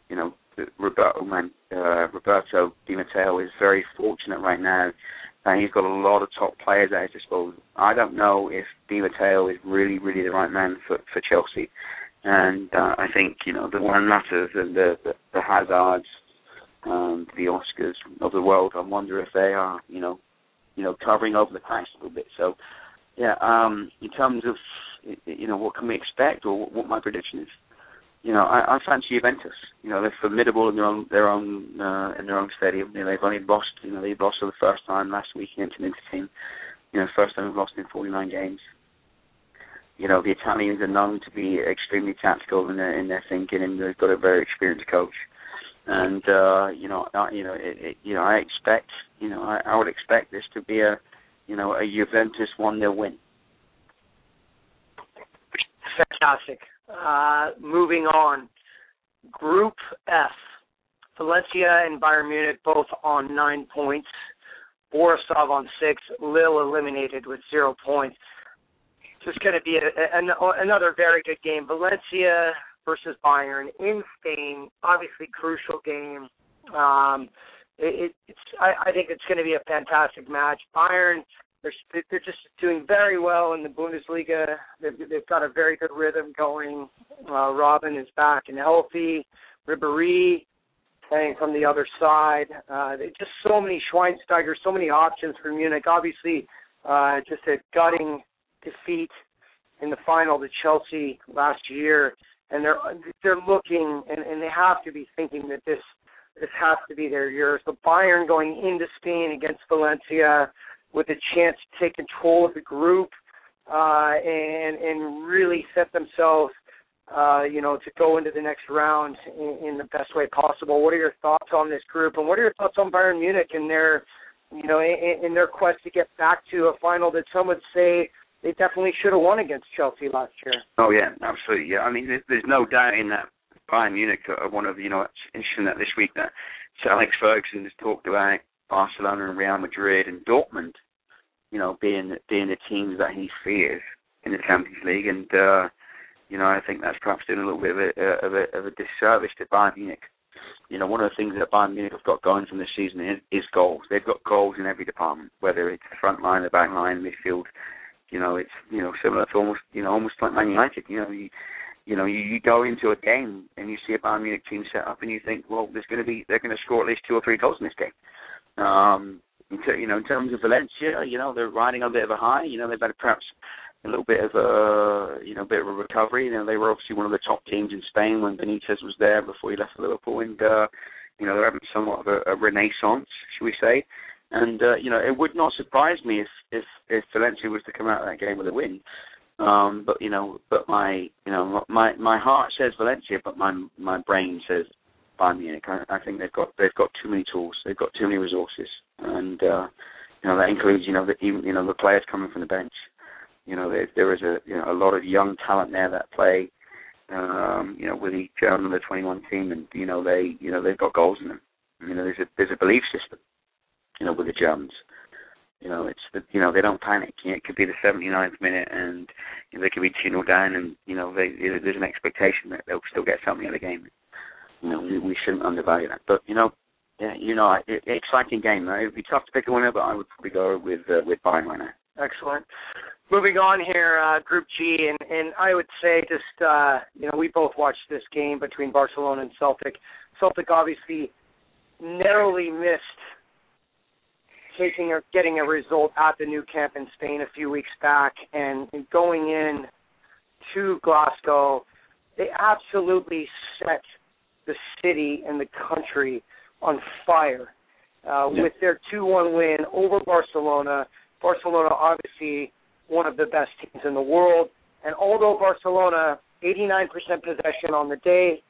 Roberto Di Matteo is very fortunate right now. And he's got a lot of top players at his disposal. I don't know if Di Matteo is really, really the right man for Chelsea. And I think, the Juan Matas and the Hazards, the Oscars of the world, I wonder if they are, covering over the cracks a little bit. So, yeah, in terms of, what can we expect or what my prediction is, I fancy Juventus. They're formidable in their own stadium. They've only lost. They lost for the first time last week against an Inter team. First time they've lost in 49 games. The Italians are known to be extremely tactical in their thinking, and they've got a very experienced coach. And I expect. I would expect this to be a Juventus 1-0 win. Fantastic. Moving on, Group F, Valencia and Bayern Munich both on 9 points, Borisov on 6, Lille eliminated with 0 points. So it's going to be another very good game. Valencia versus Bayern in Spain, obviously crucial game. I think it's going to be a fantastic match. Bayern they're just doing very well in the Bundesliga. They've got a very good rhythm going. Robin is back and healthy. Ribéry playing from the other side. Just so many Schweinsteiger, so many options for Munich. Obviously, just a gutting defeat in the final to Chelsea last year, and they're looking and they have to be thinking that this has to be their year. So Bayern going into Spain against Valencia with a chance to take control of the group and really set themselves, to go into the next round in the best way possible. What are your thoughts on this group, and what are your thoughts on Bayern Munich and their, in their quest to get back to a final that some would say they definitely should have won against Chelsea last year? Oh yeah, absolutely. Yeah, I mean, there's no doubt in that Bayern Munich are one of it's interesting that this week that Sir Alex Ferguson has talked about Barcelona and Real Madrid and Dortmund, being the teams that he fears in the Champions League, and I think that's perhaps doing a little bit of a disservice to Bayern Munich. One of the things that Bayern Munich have got going from this season is goals. They've got goals in every department, whether it's the front line, the back line, midfield. It's similar to almost like Man United. You go into a game and you see a Bayern Munich team set up and you think, well, they're going to score at least 2 or 3 goals in this game. In terms of Valencia, they're riding on a bit of a high. They've had perhaps a little bit of a recovery. They were obviously one of the top teams in Spain when Benitez was there before he left for Liverpool, and they're having somewhat of a renaissance, should we say? And it would not surprise me if Valencia was to come out of that game with a win. But my heart says Valencia, but my brain says Bayern Munich. I think they've got too many tools. They've got too many resources, and that includes the players coming from the bench. There is a lot of young talent there that play with each under 21 team, and they've got goals in them. There's a belief system with the Germans. They don't panic. It could be the 79th minute, and they could be 2-0 down, and there's an expectation that they'll still get something out of the game. We shouldn't undervalue that. But exciting game. It would be tough to pick a winner, but I would probably go with Bayern right now. Excellent. Moving on here, Group G, and I would say just we both watched this game between Barcelona and Celtic. Celtic obviously narrowly missed getting a result at the Nou Camp in Spain a few weeks back, and going in to Glasgow, they absolutely set the city and the country on fire with their 2-1 win over Barcelona. Barcelona, obviously, one of the best teams in the world, and although Barcelona, 89% possession on the day,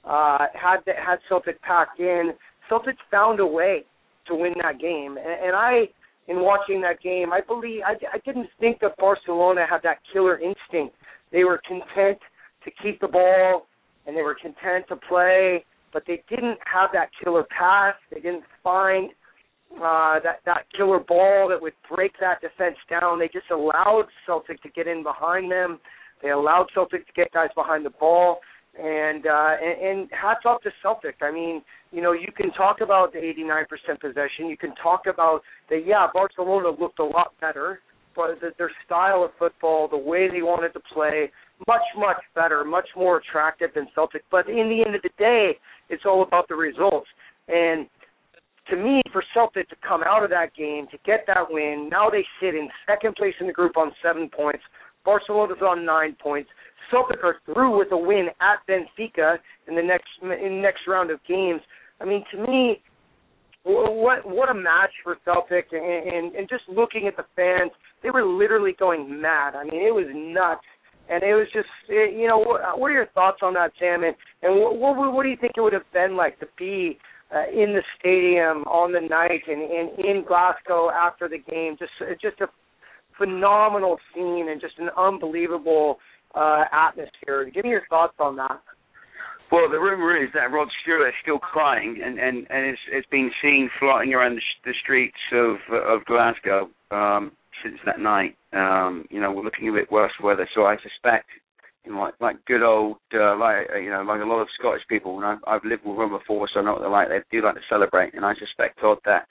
had Celtic packed in, Celtic found a way to win that game. And in watching that game, I didn't think that Barcelona had that killer instinct. They were content to keep the ball, and they were content to play, but they didn't have that killer pass. They didn't find that killer ball that would break that defense down. They just allowed Celtic to get in behind them. They allowed Celtic to get guys behind the ball. And hats off to Celtic. I mean, you can talk about the 89% possession. You can talk about Barcelona looked a lot better, but their style of football, the way they wanted to play, much, much better, much more attractive than Celtic. But in the end of the day, it's all about the results. And to me, for Celtic to come out of that game, to get that win, now they sit in second place in the group on 7 points. Barcelona's on 9 points. Celtic are through with a win at Benfica in the next round of games. I mean, to me, what a match for Celtic, and just looking at the fans, they were literally going mad. I mean, it was nuts, and it was just, what are your thoughts on that, Sam? And what do you think it would have been like to be in the stadium on the night and in Glasgow after the game? Just a phenomenal scene and just an unbelievable atmosphere. Give me your thoughts on that. Well, the rumor is that Rod Stewart is still crying, and it's been seen floating around the streets of Glasgow since that night. We're looking a bit worse weather, so I suspect, like good old, like a lot of Scottish people, and I've lived with them before, so I know what they're like. They do like to celebrate, and I suspect, Todd, that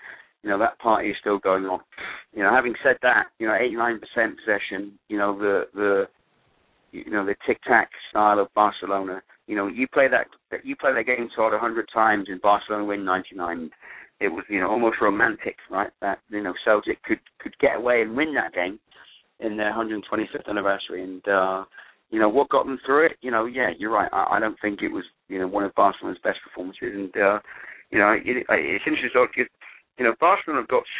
that party is still going on. Having said that, 89% possession, the tic-tac style of Barcelona, you play that game Todd 100 times and Barcelona win 99. It was, almost romantic, right? That, Celtic could get away and win that game in their 125th anniversary. And, what got them through it? Yeah, you're right. I don't think it was, one of Barcelona's best performances. And, it's interesting because, Barcelona have got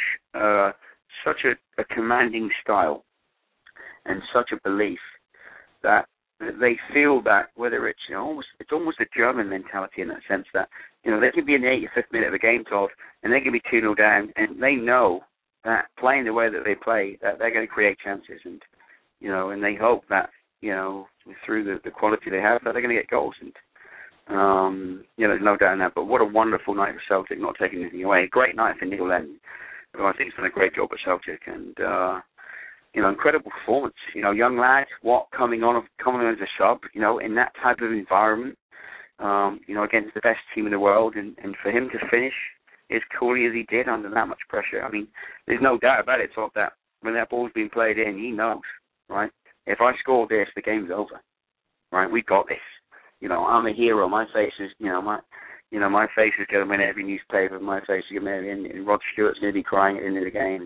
such a commanding style and such a belief that they feel that whether it's, it's almost a German mentality in that sense that, they can be in the 85th minute of a game, Todd, and they can be 2-0 down, and they know that playing the way that they play, that they're going to create chances, and, and they hope that, through the quality they have, that they're going to get goals, and, there's no doubt in that, but what a wonderful night for Celtic, not taking anything away. Great night for Neil Lennon, who I think has done a great job at Celtic, and, incredible performance. Young lad, coming on as a sub, in that type of environment, against the best team in the world, and for him to finish as coolly as he did under that much pressure. I mean, there's no doubt about it, Todd, that when that ball's being played in, he knows, right? If I score this, the game's over, right? We got this. I'm a hero. My face is, my face is going to win every newspaper. My face is going to win, and Rod Stewart's going to be crying at the end of the game.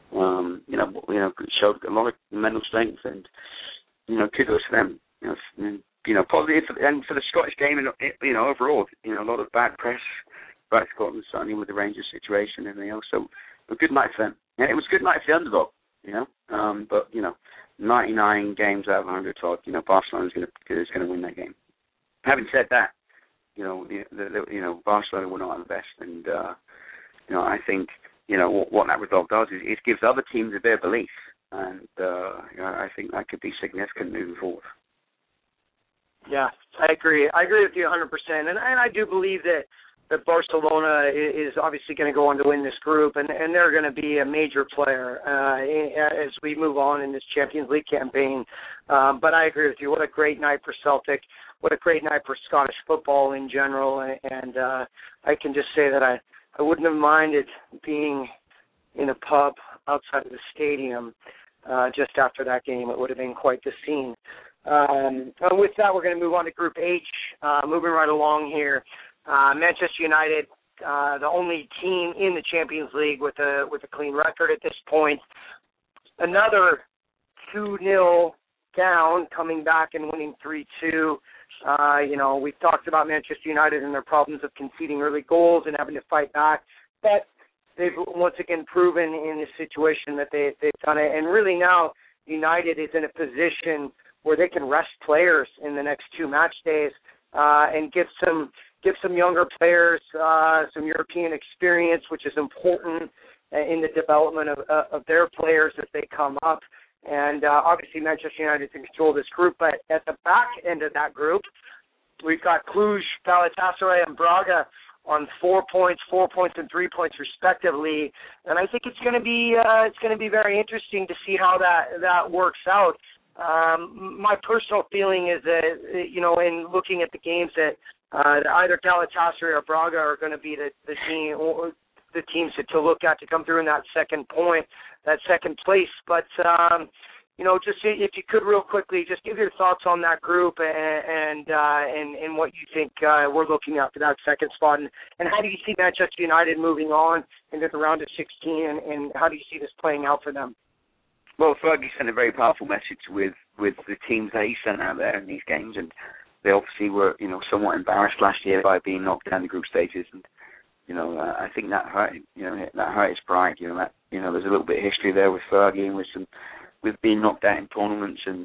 Showed a lot of mental strength, and kudos to them. Positive, and for the Scottish game, and overall, a lot of bad press about Scotland, certainly with the Rangers situation and everything else. So a good night for them. And it was a good night for the underdog, But 99 games out of 100, Todd. Barcelona is going to win that game. Having said that, Barcelona were not at the best, and I think. What that result does is it gives other teams a bit of belief, and I think that could be significant moving forward. Yeah, I agree. I agree with you 100%, and I do believe that Barcelona is obviously going to go on to win this group, and they're going to be a major player as we move on in this Champions League campaign. But I agree with you. What a great night for Celtic. What a great night for Scottish football in general, and I can just say that I wouldn't have minded being in a pub outside of the stadium just after that game. It would have been quite the scene. With that, we're going to move on to Group H. Moving right along here, Manchester United, the only team in the Champions League with a clean record at this point. Another 2-0 down, coming back and winning 3-2. We've talked about Manchester United and their problems of conceding early goals and having to fight back, but they've once again proven in this situation that they've done it. And really now, United is in a position where they can rest players in the next 2 match days and give some younger players some European experience, which is important in the development of their players as they come up. And obviously Manchester United is in control of this group, but at the back end of that group, we've got Cluj, Galatasaray, and Braga on 4 points and 3 points respectively. And I think it's going to be very interesting to see how that works out. My personal feeling is that, in looking at the games, that either Galatasaray or Braga are going to be the team or the teams to look at to come through in that second place. But just if you could real quickly, just give your thoughts on that group and what you think we're looking at for that second spot, and how do you see Manchester United moving on into the round of 16, and how do you see this playing out for them? Well, Fergie sent a very powerful message with the teams that he sent out there in these games, and they obviously were somewhat embarrassed last year by being knocked down the group stages, and I think that hurt him. That hurt his pride. There's a little bit of history there with Fergie and with being knocked out in tournaments and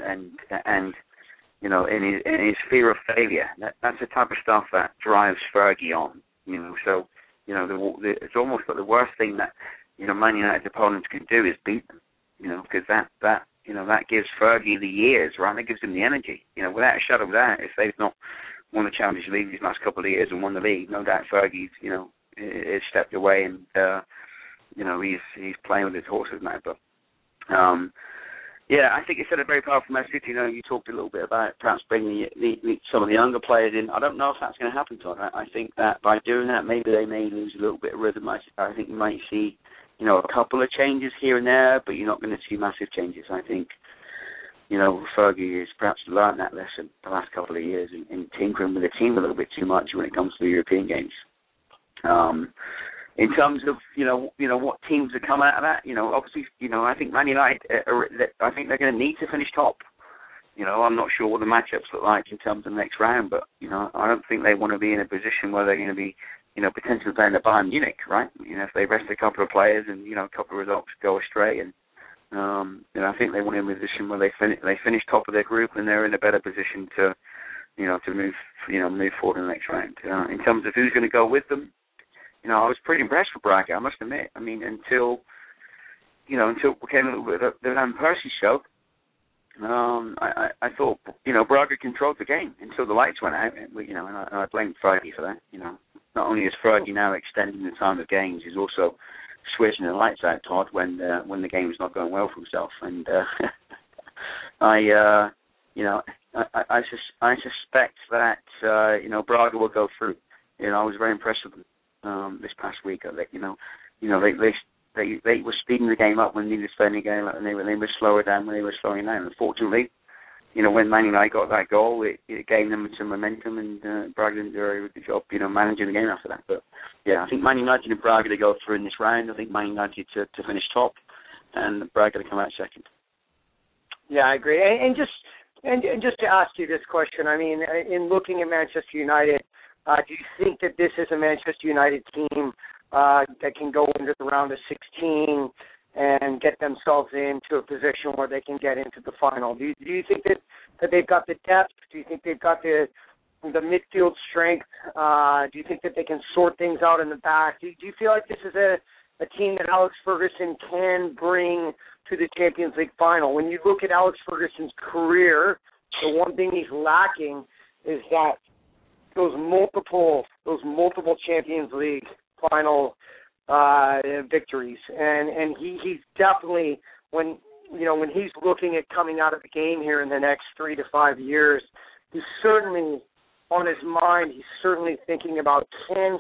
in his fear of failure. That's the type of stuff that drives Fergie on. So it's almost like the worst thing that Man United's opponents can do is beat them. Because that gives Fergie the years, right? That gives him the energy. Without a shadow of doubt, if they've not won the Champions League these last couple of years and won the league, no doubt Fergie's is stepped away and he's playing with his horses now. But Yeah, I think it's had a very powerful message. You know, you talked a little bit about perhaps bringing some of the younger players in. I don't know if that's going to happen, Todd. I think that by doing that, maybe they may lose a little bit of rhythm. I think you might see, you know, a couple of changes here and there, but you're not going to see massive changes. I think, you know, Fergie has perhaps learned that lesson the last couple of years in tinkering with the team a little bit too much when it comes to the European games. In terms of, you know what teams are coming out of that, you know, obviously, you know, I think Man United, I think they're going to need to finish top. You know, I'm not sure what the matchups look like in terms of the next round, but, you know, I don't think they want to be in a position where they're going to be, you know, potentially playing the Bayern Munich, right? You know, if they rest a couple of players and, you know, a couple of results go astray, and, you know, I think they want to be in a position where they finish top of their group and they're in a better position to, you know, to move forward in the next round. In terms of who's going to go with them, you know, I was pretty impressed with Braga, I must admit. I mean, until it became a little bit of the Van Persie show, I thought, you know, Braga controlled the game until the lights went out. You know, and I blame Fergie for that. You know, not only is Fergie now extending the time of games, he's also switching the lights out, Todd, when the game is not going well for himself. And I suspect that you know, Braga will go through. You know, I was very impressed with them this past week. They were speeding the game up when they needed to spend the game up, and they were slower down when they were slowing down. Unfortunately, you know, when Man United got that goal, it gave them some momentum, and Braga did a very good job, you know, managing the game after that. But yeah, I think Man United and Braga to go through in this round. I think Man United to finish top, and Braga to come out second. Yeah, I agree. And just to ask you this question, I mean, in looking at Manchester United, do you think that this is a Manchester United team that can go into the round of 16 and get themselves into a position where they can get into the final? Do you think that they've got the depth? Do you think they've got the midfield strength? Do you think that they can sort things out in the back? Do you feel like this is a team that Alex Ferguson can bring to the Champions League final? When you look at Alex Ferguson's career, the one thing he's lacking is that those multiple Champions League final victories, and he's definitely, when he's looking at coming out of the game here in the next 3 to 5 years, he's certainly on his mind. He's certainly thinking about can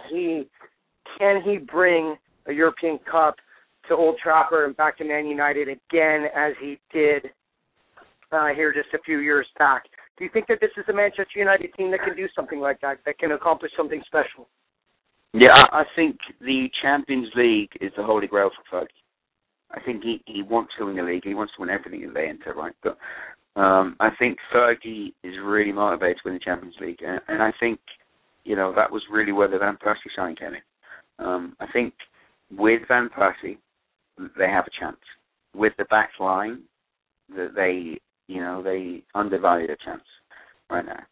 he bring a European Cup to Old Trafford and back to Man United again as he did here just a few years back. Do you think that this is a Manchester United team that can do something like that can accomplish something special? Yeah, I think the Champions League is the holy grail for Fergie. I think he wants to win the league. He wants to win everything that they enter, right? But I think Fergie is really motivated to win the Champions League. And I think, you know, that was really where the Van Persie signing came in. I think with Van Persie, they have a chance. With the back line, they undervalued a chance right now.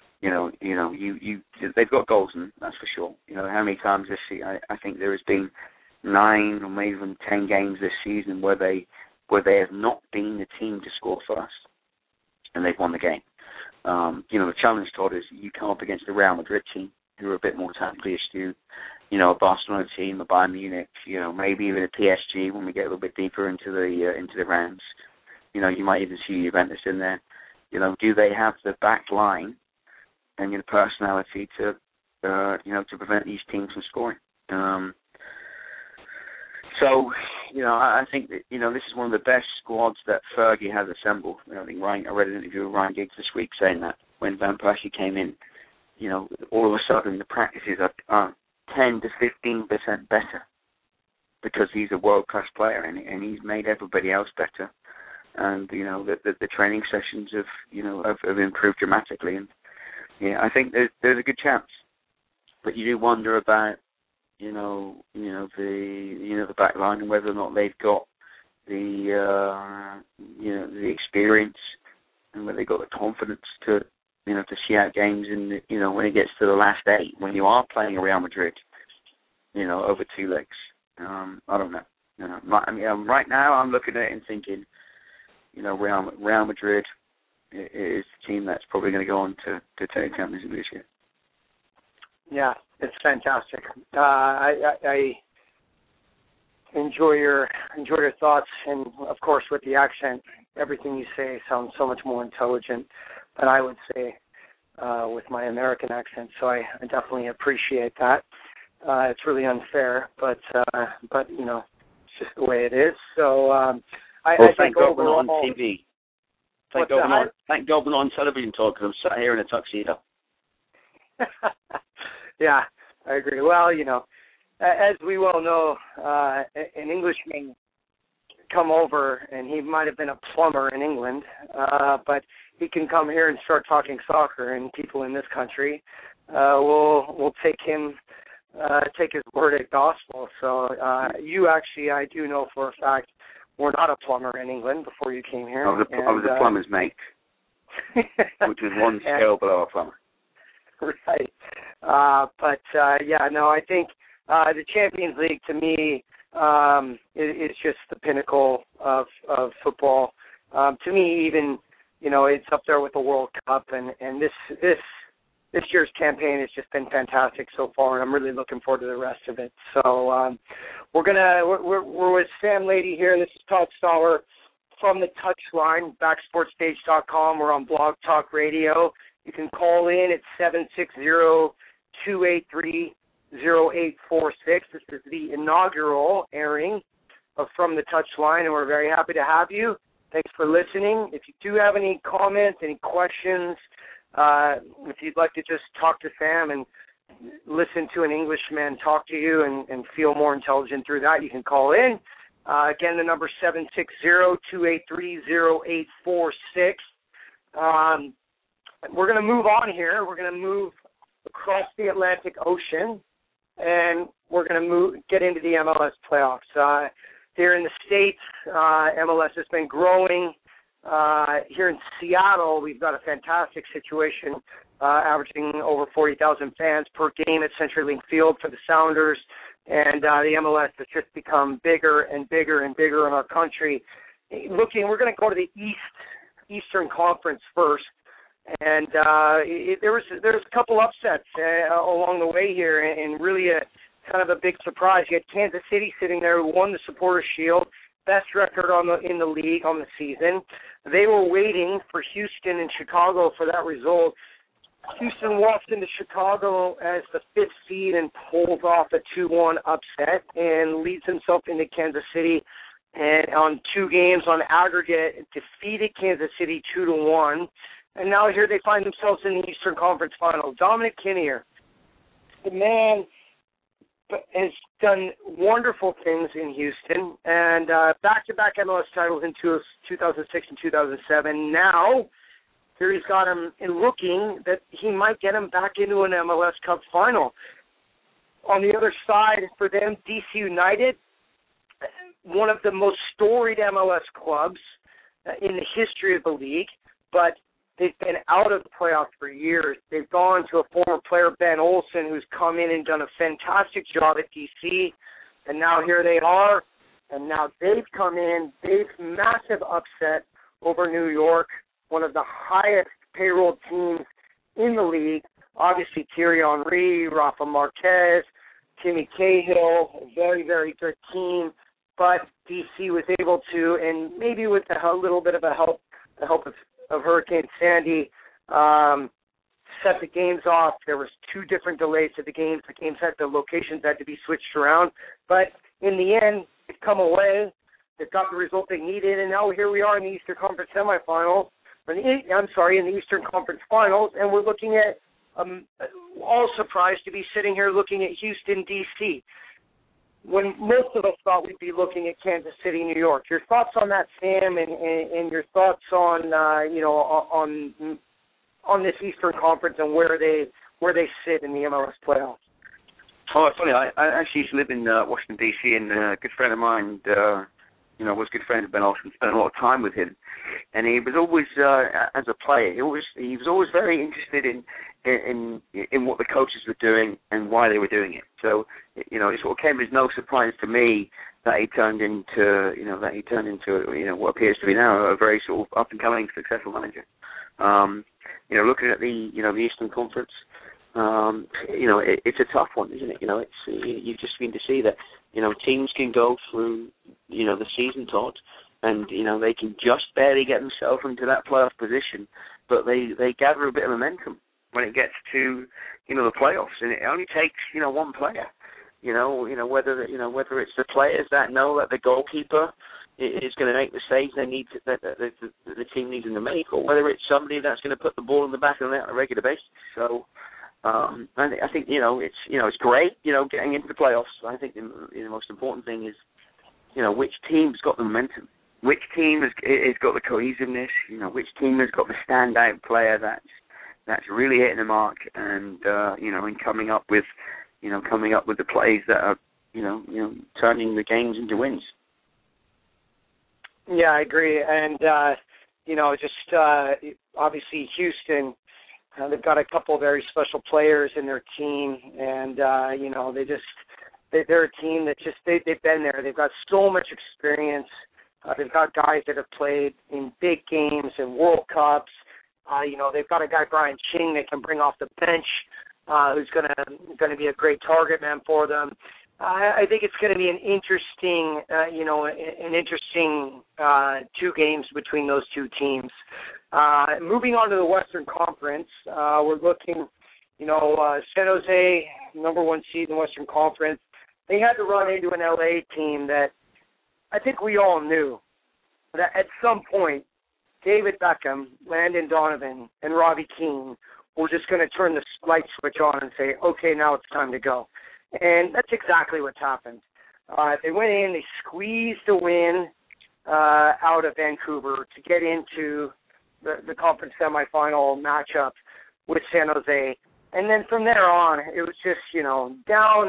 They've got goals in, that's for sure. You know, how many times this season, I think there has been 9 or maybe even 10 games this season where they have not been the team to score first, and they've won the game. The challenge, Todd, is you come up against the Real Madrid team, who are a bit more tactically astute, you know, a Barcelona team, a Bayern Munich, you know, maybe even a PSG when we get a little bit deeper into the rounds. You know, you might even see Juventus in there. You know, do they have the back line and the personality to prevent these teams from scoring? So, you know, I think that, you know, this is one of the best squads that Fergie has assembled. I think I read an interview with Ryan Giggs this week saying that when Van Persie came in, you know, all of a sudden the practices are 10 to 15% better because he's a world-class player and he's made everybody else better. And, you know, the training sessions have improved dramatically. And, yeah, I think there's a good chance. But you do wonder about, the back line and whether or not they've got the experience and whether they've got the confidence to see out games in, when it gets to the last 8, when you are playing a Real Madrid, over 2 legs. I don't know. Right now I'm looking at it and thinking, Real Madrid is the team that's probably going to go on to take Champions League this year. Yeah, it's fantastic. enjoy your thoughts, and of course with the accent, everything you say sounds so much more intelligent than I would say with my American accent. So I definitely appreciate that. It's really unfair, but you know, it's just the way it is. So I thank think God we're overall, not on TV. Thank God we're not on television talk, because I'm sat here in a tuxedo. Yeah, I agree. Well, you know, as we well know, an Englishman come over, and he might have been a plumber in England, but he can come here and start talking soccer, and people in this country will take his word at gospel. So you actually, I do know for a fact, were not a plumber in England before you came here. I was a plumber's mate, which was one scale below a plumber. Right. I think the Champions League to me is just the pinnacle of football. To me, even, you know, it's up there with the World Cup, and this year's campaign has just been fantastic so far, and I'm really looking forward to the rest of it. So we're with Sam Lady here. This is Todd Stauber from the Touchline, backsportspage.com. We're on Blog Talk Radio. You can call in at 760-283-0846. This is the inaugural airing of From the Touchline, and we're very happy to have you. Thanks for listening. If you do have any comments, any questions, if you'd like to just talk to Sam and listen to an Englishman talk to you and feel more intelligent through that, you can call in. Again, the number 760-283-0846. We're going to move on here. We're going to move across the Atlantic Ocean, and we're going to get into the MLS playoffs. Here in the States, MLS has been growing. Here in Seattle, we've got a fantastic situation, averaging over 40,000 fans per game at CenturyLink Field for the Sounders, and the MLS has just become bigger and bigger and bigger in our country. We're going to go to the Eastern Conference first. And there was a couple upsets along the way here, and really a kind of a big surprise. You had Kansas City sitting there, who won the Supporters' Shield, best record in the league on the season. They were waiting for Houston and Chicago for that result. Houston walks into Chicago as the 5th seed and pulls off a 2-1 upset and leads himself into Kansas City, and on 2 games on aggregate defeated Kansas City 2-1. And now here they find themselves in the Eastern Conference Final. Dominic Kinnear, the man has done wonderful things in Houston, and back-to-back MLS titles in 2006 and 2007. Now, here he's got him in looking that he might get him back into an MLS Cup final. On the other side for them, DC United, one of the most storied MLS clubs in the history of the league, but they've been out of the playoffs for years. They've gone to a former player, Ben Olsen, who's come in and done a fantastic job at DC, and now here they are, and now they've come in. They've massive upset over New York, one of the highest payroll teams in the league. Obviously, Thierry Henry, Rafa Marquez, Timmy Cahill, a very, very good team, but DC was able to, and maybe with a little bit of the help of Hurricane Sandy, set the games off. There was 2 different delays to the games. The locations had to be switched around. But in the end, they've come away. They've got the result they needed, and now here we are in the Eastern Conference semifinals. In the Eastern Conference Finals, and we're looking at, all surprised to be sitting here looking at Houston, D.C., when most of us thought we'd be looking at Kansas City, New York. Your thoughts on that, Sam, and your thoughts on on this Eastern Conference and where they sit in the MLS playoffs? Oh, it's funny. I actually used to live in Washington D.C. and a good friend of mine, was good friends with Ben Olsen. Spent a lot of time with him, and he was always, as a player, he was always very interested in what the coaches were doing and why they were doing it. So, it sort of came as no surprise to me that he turned into what appears to be now a very sort of up and coming successful manager. Looking at the Eastern Conference, it's a tough one, isn't it? You just seem to see that teams can go through, the season, Todd, and, they can just barely get themselves into that playoff position, but they gather a bit of momentum when it gets to, the playoffs, and it only takes, one player, whether it's the players that know that the goalkeeper is going to make the saves they need that the team needs him to make, or whether it's somebody that's going to put the ball in the back of the net on a regular basis. So I think it's great getting into the playoffs. I think the most important thing is which team's got the momentum, which team has got the cohesiveness, which team has got the standout player that's really hitting the mark, and and coming up with the plays that are turning the games into wins. Yeah, I agree. And, obviously Houston, they've got a couple of very special players in their team. And, they're a team that they've been there. They've got so much experience. They've got guys that have played in big games and World Cups. They've got a guy, Brian Ching, they can bring off the bench, who's going to be a great target man for them. I think it's going to be an interesting 2 games between those 2 teams. Moving on to the Western Conference, we're looking, San Jose, number 1 seed in the Western Conference. They had to run into an LA team that I think we all knew that at some point David Beckham, Landon Donovan, and Robbie Keane were just going to turn the light switch on and say, okay, now it's time to go. And that's exactly what's happened. They went in, they squeezed a win out of Vancouver to get into the conference semifinal matchup with San Jose. And then from there on, it was just, down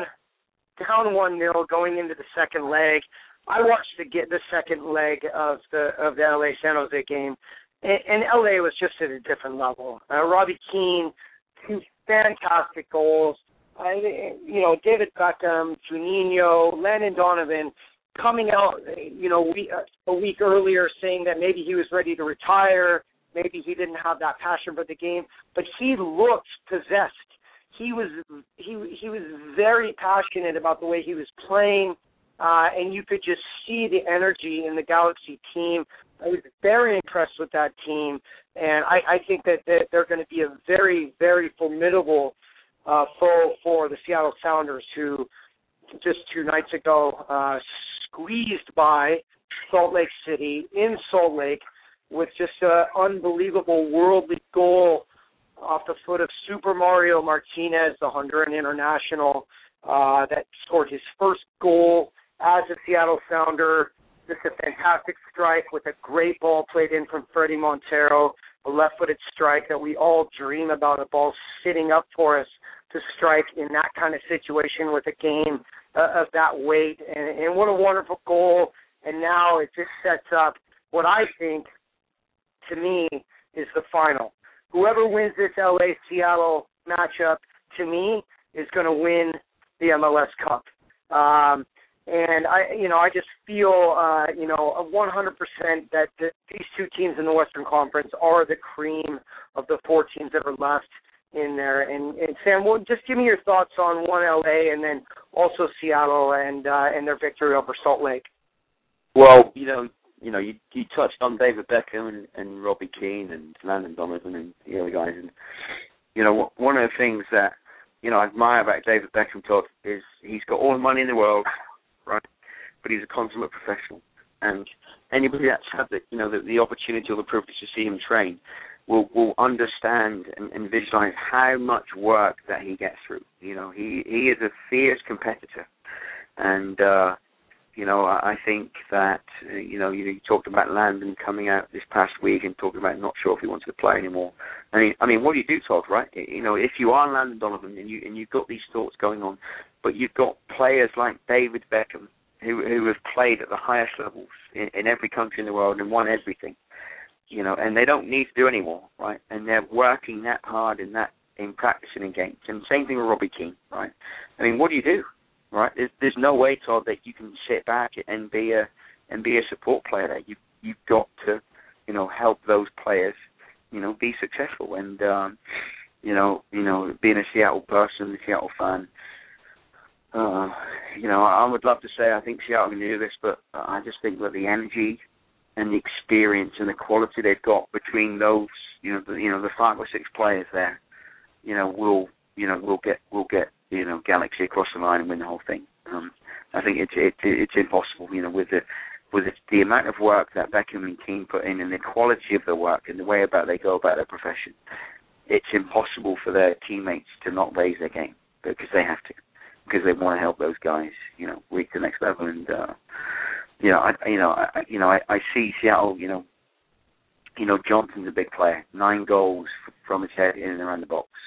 1-0 going into the second leg. I watched the second leg of the LA San Jose game, and LA was just at a different level. Robbie Keane, 2 fantastic goals. David Beckham, Juninho, Landon Donovan coming out, a week earlier saying that maybe he was ready to retire, maybe he didn't have that passion for the game, but he looked possessed. He was very passionate about the way he was playing, and you could just see the energy in the Galaxy team. I was very impressed with that team, and I think that they're going to be a very, very formidable foe for the Seattle Sounders, who just 2 nights ago squeezed by Salt Lake City in Salt Lake with just an unbelievable worldly goal off the foot of Super Mario Martinez, the Honduran international, that scored his first goal as a Seattle Sounder. Just a fantastic strike with a great ball played in from Freddie Montero, a left-footed strike that we all dream about, a ball sitting up for us to strike in that kind of situation with a game of that weight. And what a wonderful goal. And now it just sets up what I think, to me, is the final. Whoever wins this LA-Seattle matchup, to me, is going to win the MLS Cup. And I just feel, 100% that these 2 teams in the Western Conference are the cream of the 4 teams that are left in there. And Sam, well, just give me your thoughts on one LA and then also Seattle and their victory over Salt Lake. Well, you touched on David Beckham and Robbie Keane and Landon Donovan and the other guys. And, one of the things that, I admire about David Beckham, Todd, is he's got all the money in the world, right? But he's a consummate professional. And anybody that's had the opportunity or the privilege to see him train will understand and visualize how much work that he gets through. He is a fierce competitor. And, I think that, you talked about Landon coming out this past week and talking about not sure if he wants to play anymore. I mean, what do you do, Todd, right? If you are Landon Donovan and you've got these thoughts going on, but you've got players like David Beckham who have played at the highest levels in every country in the world and won everything, and they don't need to do any more, right? And they're working that hard in practicing in games. And same thing with Robbie Keane, right? I mean, what do you do? Right, there's no way, Todd, that you can sit back and be a support player there. You've got to, help those players, be successful. And being a Seattle person, a Seattle fan, I would love to say I think Seattle can do this, but I just think that the energy and the experience and the quality they've got between those, the 5 or 6 players there, we'll get Galaxy across the line and win the whole thing. I think it's impossible, with the amount of work that Beckham and Keane put in and the quality of the work and the way they go about their profession. It's impossible for their teammates to not raise their game because they have to, because they want to help those guys, reach the next level. And I see Seattle. Johnson's a big player. 9 goals from his head in and around the box.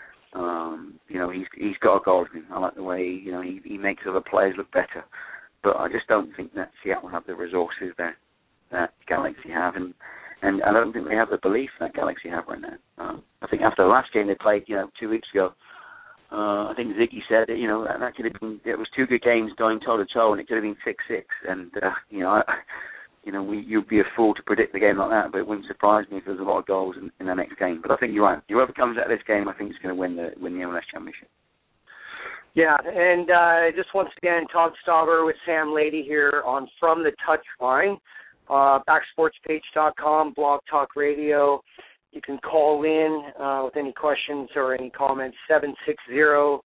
He's got a goal in him. I like the way he makes other players look better. But I just don't think that Seattle have the resources that Galaxy have, and I don't think they have the belief that Galaxy have right now. I think after the last game they played, 2 weeks ago, I think Ziggy said that that could have been. It was 2 good games going toe to toe, and it could have been 6-6. And you'd be a fool to predict the game like that. But it wouldn't surprise me if there's a lot of goals in the next game. But I think you're right. Whoever comes out of this game, I think is going to win the MLS Championship. Yeah, and just once again, Todd Stauber with Sam Lady here on From the Touchline, backsportspage.com, Blog Talk Radio. You can call in with any questions or any comments, 760-283-0846.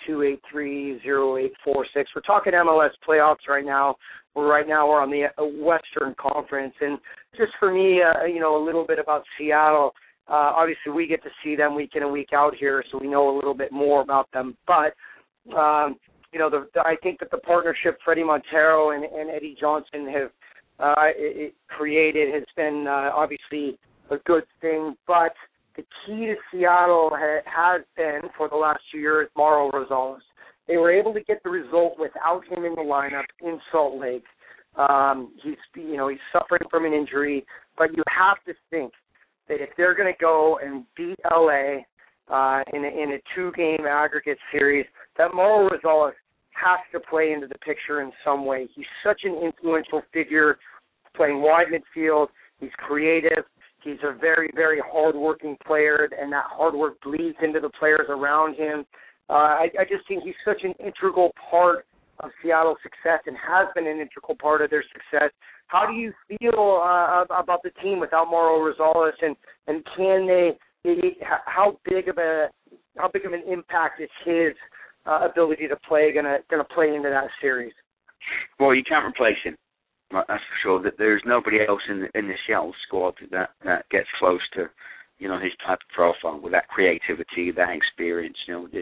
We're talking MLS playoffs right now. We're on the Western Conference. And just for me, a little bit about Seattle. Obviously, we get to see them week in and week out here, so we know a little bit more about them. But I think that the partnership Freddie Montero and Eddie Johnson have created has been obviously a good thing. But the key to Seattle has been, for the last 2 years, Mauro Rosales. They were able to get the result without him in the lineup in Salt Lake. He's suffering from an injury, but you have to think that if they're going to go and beat LA in a 2-game aggregate series, that Mauro Rosales has to play into the picture in some way. He's such an influential figure, playing wide midfield. He's creative. He's a very, very hard-working player, and that hard work bleeds into the players around him. I just think he's such an integral part of Seattle's success and has been an integral part of their success. How do you feel about the team without Mauro Rosales, and can they? How big of an impact is his ability to play going to play into that series? Well, you can't replace him. That's for sure. That there's nobody else in the Seattle squad that gets close to his type of profile with that creativity, that experience.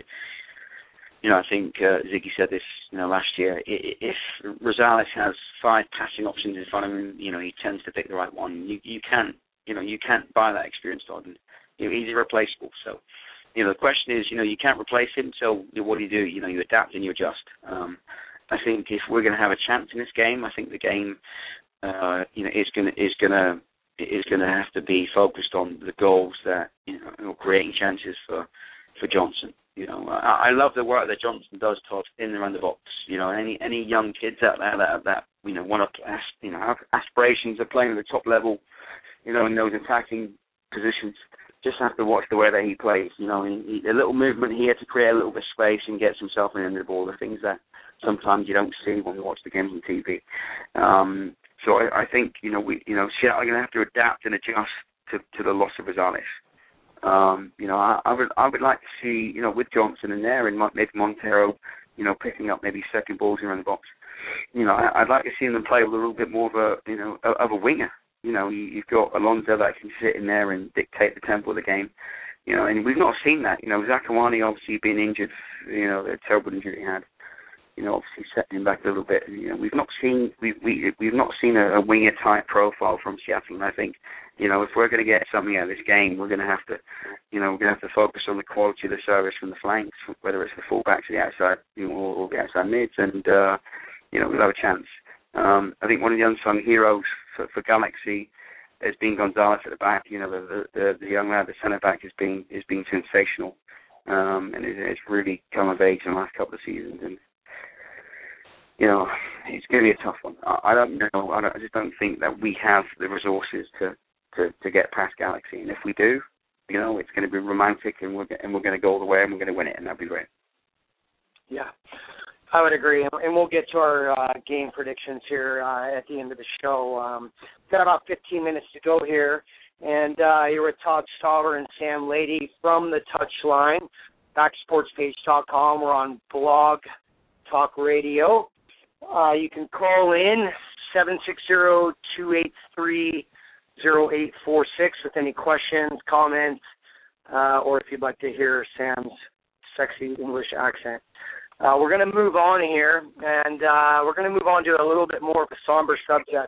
I think Ziggy said this last year. If Rosales has 5 passing options in front of him, he tends to pick the right one. You can't buy that experience, Todd. He's irreplaceable. So, the question is, you can't replace him. So, what do? You adapt and you adjust. I think if we're going to have a chance in this game, I think the game, is going to have to be focused on the goals that creating chances for Johnson. I love the work that Johnson does, Todd, in and around the box. Any young kids out there that want to have aspirations of playing at the top level, in those attacking positions, just have to watch the way that he plays. A little movement here to create a little bit of space and gets himself in the ball. The things that sometimes you don't see when you watch the games on TV. So I think Seattle are going to have to adapt and adjust to the loss of Rosales. I would like to see with Johnson in there and maybe Montero, picking up maybe second balls around the box. I'd like to see them play with a little bit more of a winger. You've got Alonso that can sit in there and dictate the tempo of the game. And we've not seen that. Zakuani obviously being injured, the terrible injury he had. Obviously setting him back a little bit. We've not seen a winger type profile from Seattle. And I think, if we're going to get something out of this game, we're going to have to focus on the quality of the service from the flanks, whether it's the fullbacks or the outside, or the outside mids, and we'll have a chance. I think one of the unsung heroes for Galaxy has been Gonzalez at the back. The young lad, the centre back, has been sensational, and it's really come of age in the last couple of seasons. And it's going to be a tough one. I don't know. I just don't think that we have the resources to get past Galaxy. And if we do, it's going to be romantic, and we're going to go all the way, and we're going to win it, and that'd be great. Yeah. I would agree, and we'll get to our game predictions here at the end of the show. Got about 15 minutes to go here, and you're with Todd Stauber and Sam Lady from the Touchline, backsportspage.com. We're on Blog Talk Radio. You can call in 760-283-0846 with any questions, comments, or if you'd like to hear Sam's sexy English accent. We're going to move on here, and we're going to move on to a little bit more of a somber subject.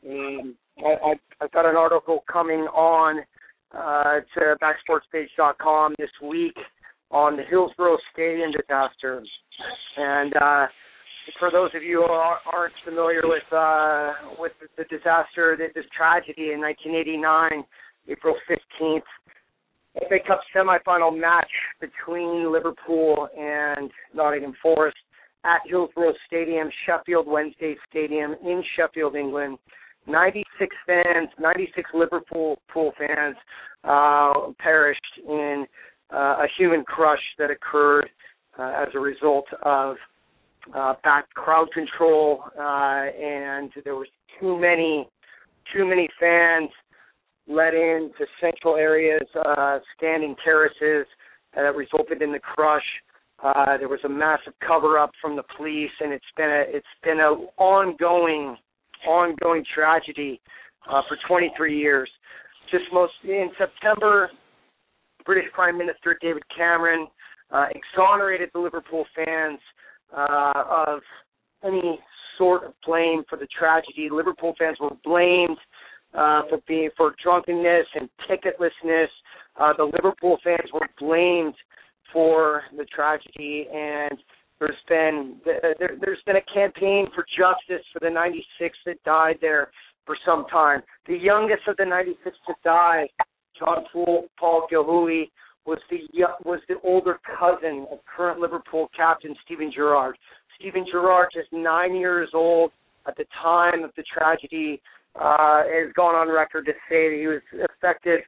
I've got an article coming on to backsportspage.com this week on the Hillsborough Stadium disaster. And for those of you who aren't familiar with the disaster, this tragedy in 1989, April 15th, FA Cup semifinal match between Liverpool and Nottingham Forest at Hillsborough Stadium, Sheffield Wednesday Stadium in Sheffield, England. 96 Liverpool fans perished in a human crush that occurred as a result of bad crowd control, and there was too many fans let into central areas, standing terraces that resulted in the crush. There was a massive cover-up from the police, and it's been an ongoing tragedy for 23 years. In September, British Prime Minister David Cameron exonerated the Liverpool fans of any sort of blame for the tragedy. Liverpool fans were blamed for drunkenness and ticketlessness. The Liverpool fans were blamed for the tragedy, and there's been a campaign for justice for the 96 that died there for some time. The youngest of the 96 to die, John Paul Gilhooly, was the older cousin of current Liverpool captain Steven Gerrard. Steven Gerrard, just 9 years old at the time of the tragedy, has gone on record to say that he was affected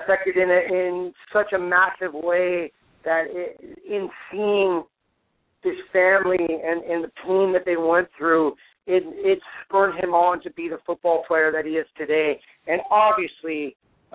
in such a massive way that in seeing his family and the pain that they went through, it spurred him on to be the football player that he is today. And obviously,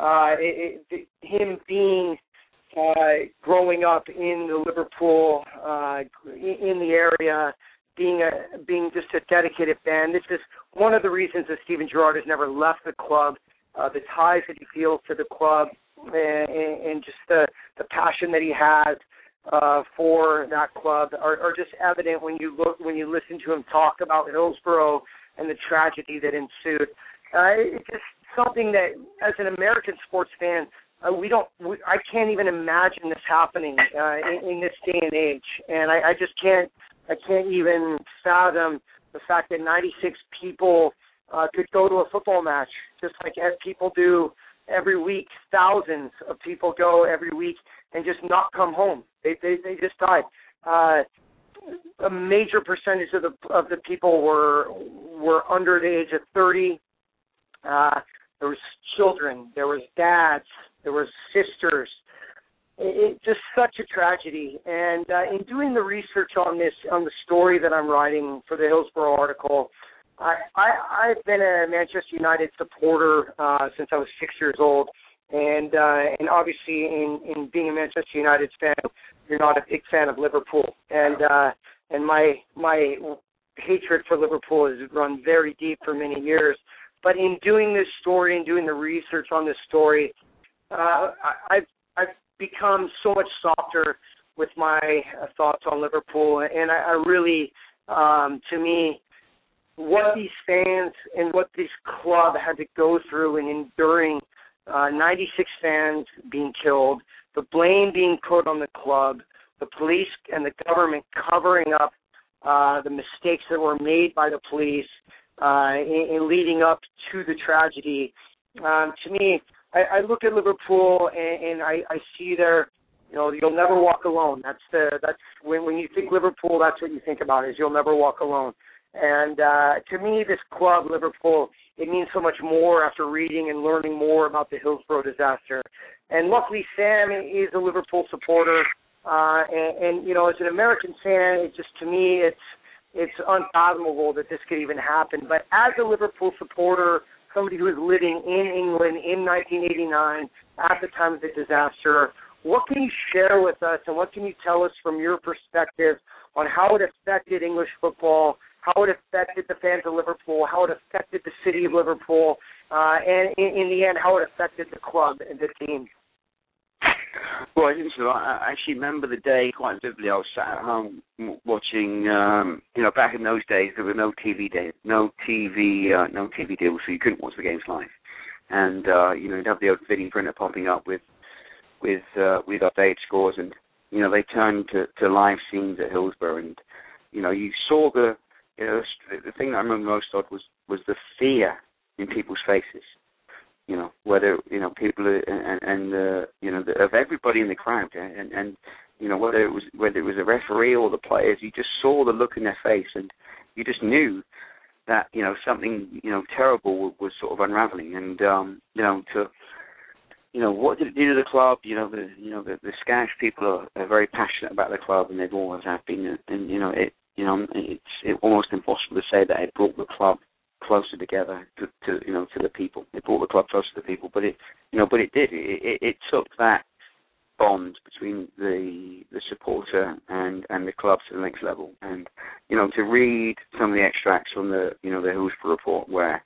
him being growing up in the Liverpool in the area, being just a dedicated fan. This is one of the reasons that Steven Gerrard has never left the club. The ties that he feels to the club, and just the passion that he has for that club are just evident when you listen to him talk about Hillsborough and the tragedy that ensued. It's just something that, as an American sports fan, I can't even imagine this happening in this day and age, and I just can't even fathom the fact that 96 people could go to a football match, just like people do every week. Thousands of people go every week and just not come home. They just died. A major percentage of the people were under the age of 30. There was children, there was dads, there was sisters. It's just such a tragedy. And in doing the research on the story that I'm writing for the Hillsborough article, I've been a Manchester United supporter since I was 6 years old. And obviously, in being a Manchester United fan, you're not a big fan of Liverpool. And my hatred for Liverpool has run very deep for many years. But in doing this story and doing the research on this story, I've become so much softer with my thoughts on Liverpool. And I really, to me, what these fans and what this club had to go through in enduring 96 fans being killed, the blame being put on the club, the police and the government covering up the mistakes that were made by the police in leading up to the tragedy. To me, I look at Liverpool and I see their, you'll never walk alone. That's when you think Liverpool, that's what you think about is you'll never walk alone. And to me, this club, Liverpool, it means so much more after reading and learning more about the Hillsborough disaster. And luckily, Sam is a Liverpool supporter. And as an American fan, it just, to me, it's unfathomable that this could even happen. But as a Liverpool supporter, somebody who was living in England in 1989 at the time of the disaster, what can you share with us and what can you tell us from your perspective on how it affected English football, how it affected the fans of Liverpool, how it affected the city of Liverpool, and in the end, how it affected the club and the team? Well, I think so. I actually remember the day quite vividly. I was sat at home watching. Back in those days, there were no TV deals, so you couldn't watch the games live. And you'd have the old video printer popping up with updated scores, and they turned to live scenes at Hillsborough, and you saw the thing that I remember most of was the fear in people's faces. Whether people and of everybody in the crowd, and whether it was a referee or the players, you just saw the look in their face, and you just knew that something terrible was sort of unraveling, and what did it do to the club? The Scottish people are very passionate about the club, and they've always have been, and it's almost impossible to say that it brought the club closer together to the people. It brought the club closer to the people, but it did. It took that bond between the supporter and the club to the next level. And to read some of the extracts from the Hillsborough report, where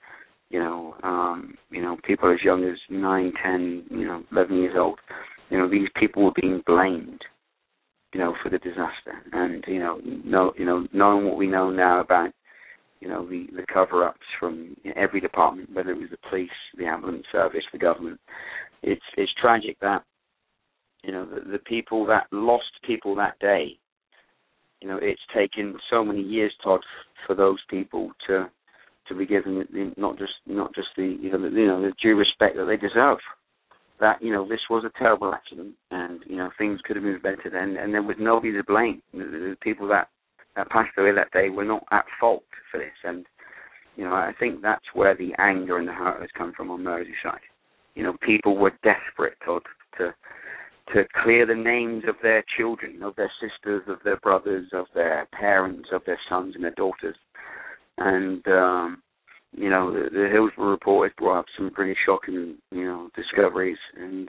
people as young as 9, 10, 11 years old, these people were being blamed, for the disaster. And knowing what we know now about the cover-ups from every department, whether it was the police, the ambulance service, the government, it's tragic that the people that lost people that day, it's taken so many years, Todd, for those people to be given not just the due respect that they deserve. That this was a terrible accident, and things could have moved better then, and there was nobody to blame. The people that passed away that day were not at fault for this, and I think that's where the anger and the hurt has come from on Merseyside. People were desperate, Todd, to clear the names of their children, of their sisters, of their brothers, of their parents, of their sons and their daughters. And the Hillsborough report has brought up some pretty shocking discoveries, and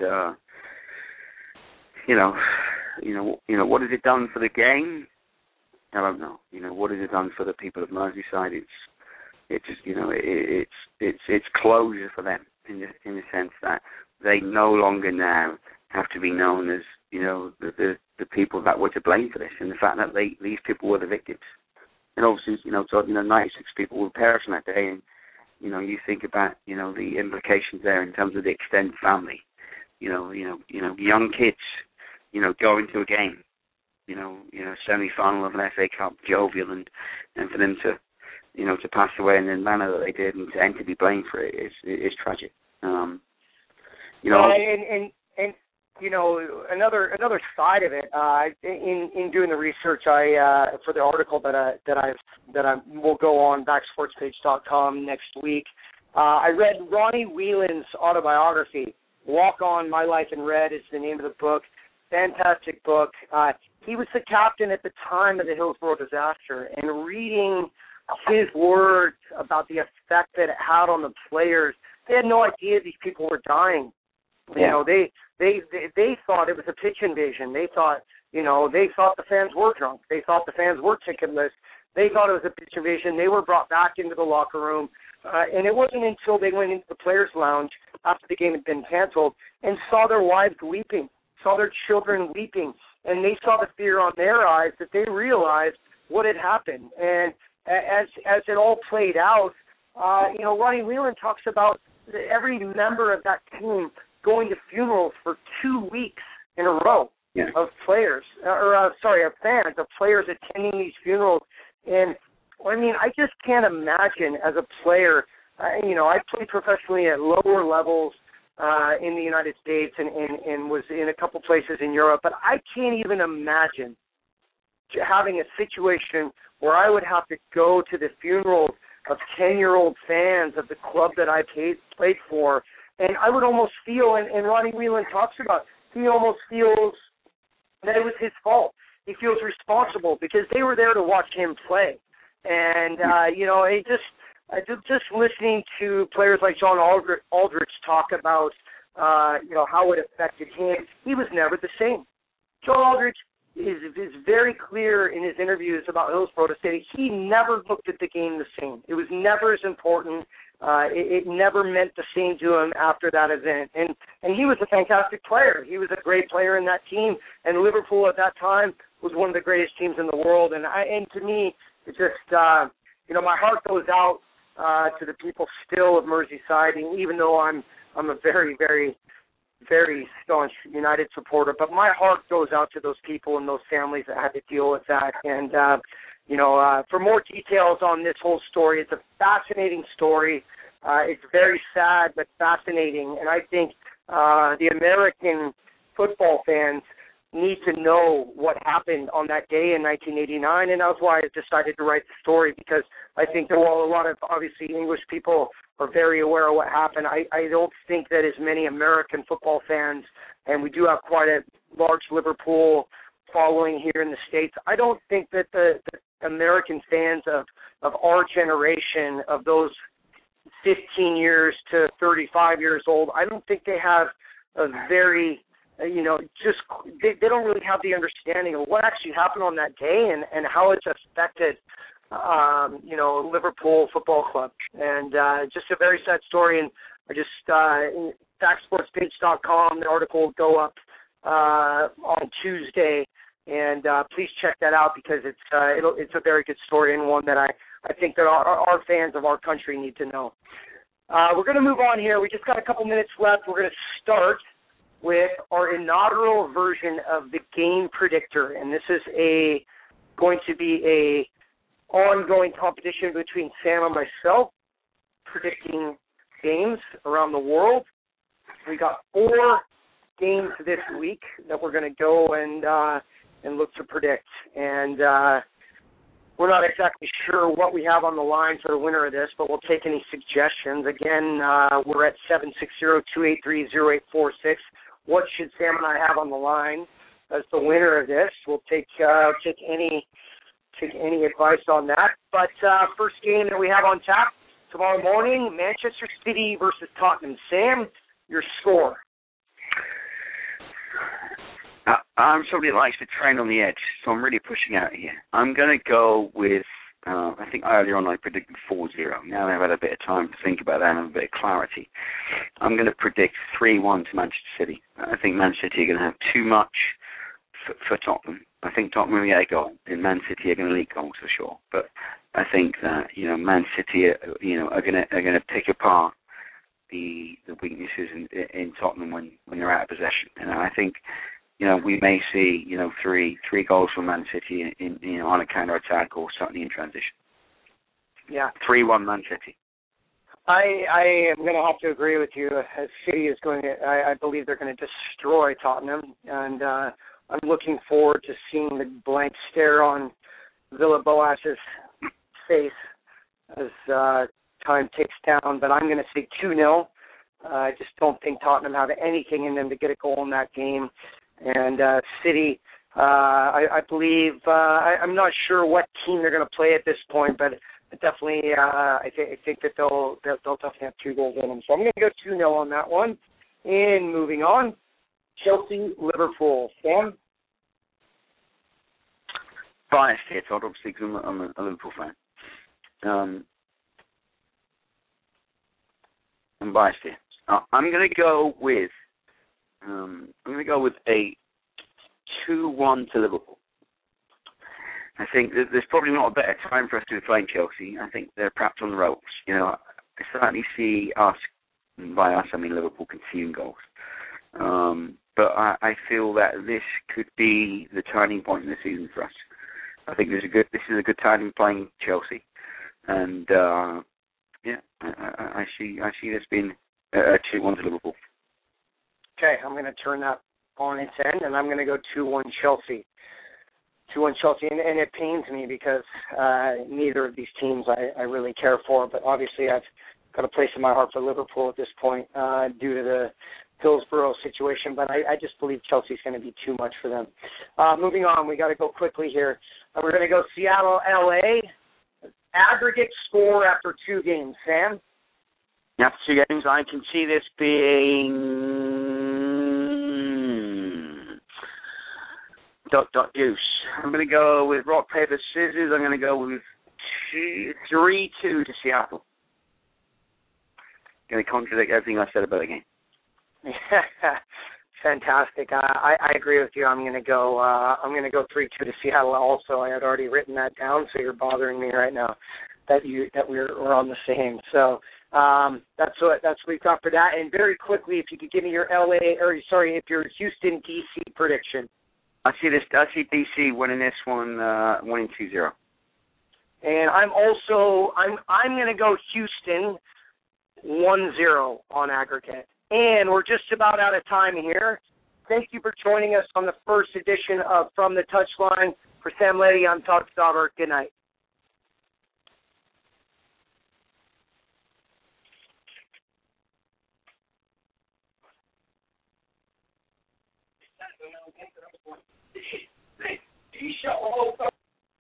what has it done for the game? I don't know. What has it done for the people of Merseyside? It's closure for them in the sense that they no longer now have to be known as the people that were to blame for this, and the fact that these people were the victims. And obviously, 96 people will perish on that day, and you think about the implications there in terms of the extended family. Young kids, going to a game. Semi-final of an FA Cup, jovial, and for them to pass away in the manner that they did, and to be blamed for it is tragic. Another side of it, in doing the research, for the article that I will go on backsportspage.com next week, I read Ronnie Whelan's autobiography. Walk On, My Life in Red is the name of the book. Fantastic book. He was the captain at the time of the Hillsborough disaster, and reading his words about the effect that it had on the players, they had no idea these people were dying. Yeah. They thought it was a pitch invasion. They thought the fans were drunk. They thought the fans were ticketless. They thought it was a pitch invasion. They were brought back into the locker room, and it wasn't until they went into the players' lounge after the game had been canceled and saw their wives weeping, saw their children weeping, and they saw the fear on their eyes that they realized what had happened. And as it all played out, Ronnie Whelan talks about every member of that team going to funerals for 2 weeks in a row of players, of fans, of players attending these funerals. And I just can't imagine as a player. I played professionally at lower levels in the United States and was in a couple places in Europe, but I can't even imagine having a situation where I would have to go to the funerals of 10-year-old fans of the club that I played for. And I would almost feel, and Ronnie Whelan talks about, he almost feels that it was his fault. He feels responsible because they were there to watch him play. And just listening to players like John Aldrich talk about how it affected him, he was never the same. John Aldrich is very clear in his interviews about Hillsborough to say he never looked at the game the same. It was never as important. It never meant the same to him after that event. And he was a fantastic player. He was a great player in that team. And Liverpool at that time was one of the greatest teams in the world. And to me, it just, my heart goes out to the people still of Merseyside, and even though I'm a very, very, very staunch United supporter, but my heart goes out to those people and those families that had to deal with that. And, for more details on this whole story, it's a fascinating story. It's very sad, but fascinating. And I think the American football fans need to know what happened on that day in 1989, and that's why I decided to write the story, because I think that while a lot of, obviously, English people are very aware of what happened, I don't think that as many American football fans, and we do have quite a large Liverpool following here in the States, I don't think that the American fans of our generation, of those 15 years to 35 years old, I don't think they have a very they don't really have the understanding of what actually happened on that day and how it's affected, Liverpool Football Club. And just a very sad story. And I just, factsportspage.com, the article will go up on Tuesday. And please check that out, because it's a very good story, and one that I think that our fans of our country need to know. We're going to move on here. We just got a couple minutes left. We're going to start with our inaugural version of the Game Predictor, and this is going to be a ongoing competition between Sam and myself, predicting games around the world. We got 4 games this week that we're going to go and look to predict, and we're not exactly sure what we have on the line for the winner of this, but we'll take any suggestions. Again, we're at 760-283-0846. What should Sam and I have on the line as the winner of this? We'll take any advice on that. But first game that we have on tap tomorrow morning, Manchester City versus Tottenham. Sam, your score. I'm somebody that likes to train on the edge, so I'm really pushing out here. I'm going to go with, I think earlier on I predicted 4-0. Now I've had a bit of time to think about that and a bit of clarity. I'm going to predict 3-1 to Manchester City. I think Man City are going to have too much for Tottenham. I think Tottenham will get a goal, and Man City are going to leak goals for sure. But I think that Man City are going to pick apart the weaknesses in Tottenham when they're out of possession. And I think we may see 3 goals from Man City in on a counter attack, or certainly in transition. Yeah, 3-1 Man City. I am going to have to agree with you. City is going to. I believe they're going to destroy Tottenham, and I'm looking forward to seeing the blank stare on Villa Boas's face as time ticks down. But I'm going to say 2-0. I just don't think Tottenham have anything in them to get a goal in that game. And City, I believe, I'm not sure what team they're going to play at this point, but definitely, I think that they'll definitely have 2 goals in them. So I'm going to go 2-0 on that one. And moving on, Chelsea, Liverpool. Sam? Biased here, Todd, obviously, because I'm a Liverpool fan. I'm biased here. I'm going to go with a 2-1 to Liverpool. I think there's probably not a better time for us to be playing Chelsea. I think they're perhaps on the ropes. I certainly see us, by us I mean Liverpool, conceding goals. But I feel that this could be the turning point in the season for us. I think this is a good time playing Chelsea, and I see this being a 2-1 to Liverpool. Okay, I'm going to turn that on its end, and I'm going to go 2-1 Chelsea. 2-1 Chelsea, and it pains me because neither of these teams I really care for, but obviously I've got a place in my heart for Liverpool at this point due to the Hillsborough situation, but I just believe Chelsea's going to be too much for them. Moving on, we got to go quickly here. We're going to go Seattle, LA. aggregate score after 2 games, Sam? After 2 games, I can see this being deuce. I'm going to go with rock, paper, scissors. I'm going to go with 3-2 to Seattle. Going to contradict everything I said about the game. Fantastic. I agree with you. I'm going to go 3-2 to Seattle. Also, I had already written that down, so you're bothering me right now that we're on the same. So that's what we've got for that. And very quickly, if you could give me your your Houston DC prediction. I see DC winning this one, winning 2-0. And I'm going to go Houston 1-0 on aggregate. And we're just about out of time here. Thank you for joining us on the first edition of From the Touchline. For Sam Leddy, I'm Todd Stauber. Good night.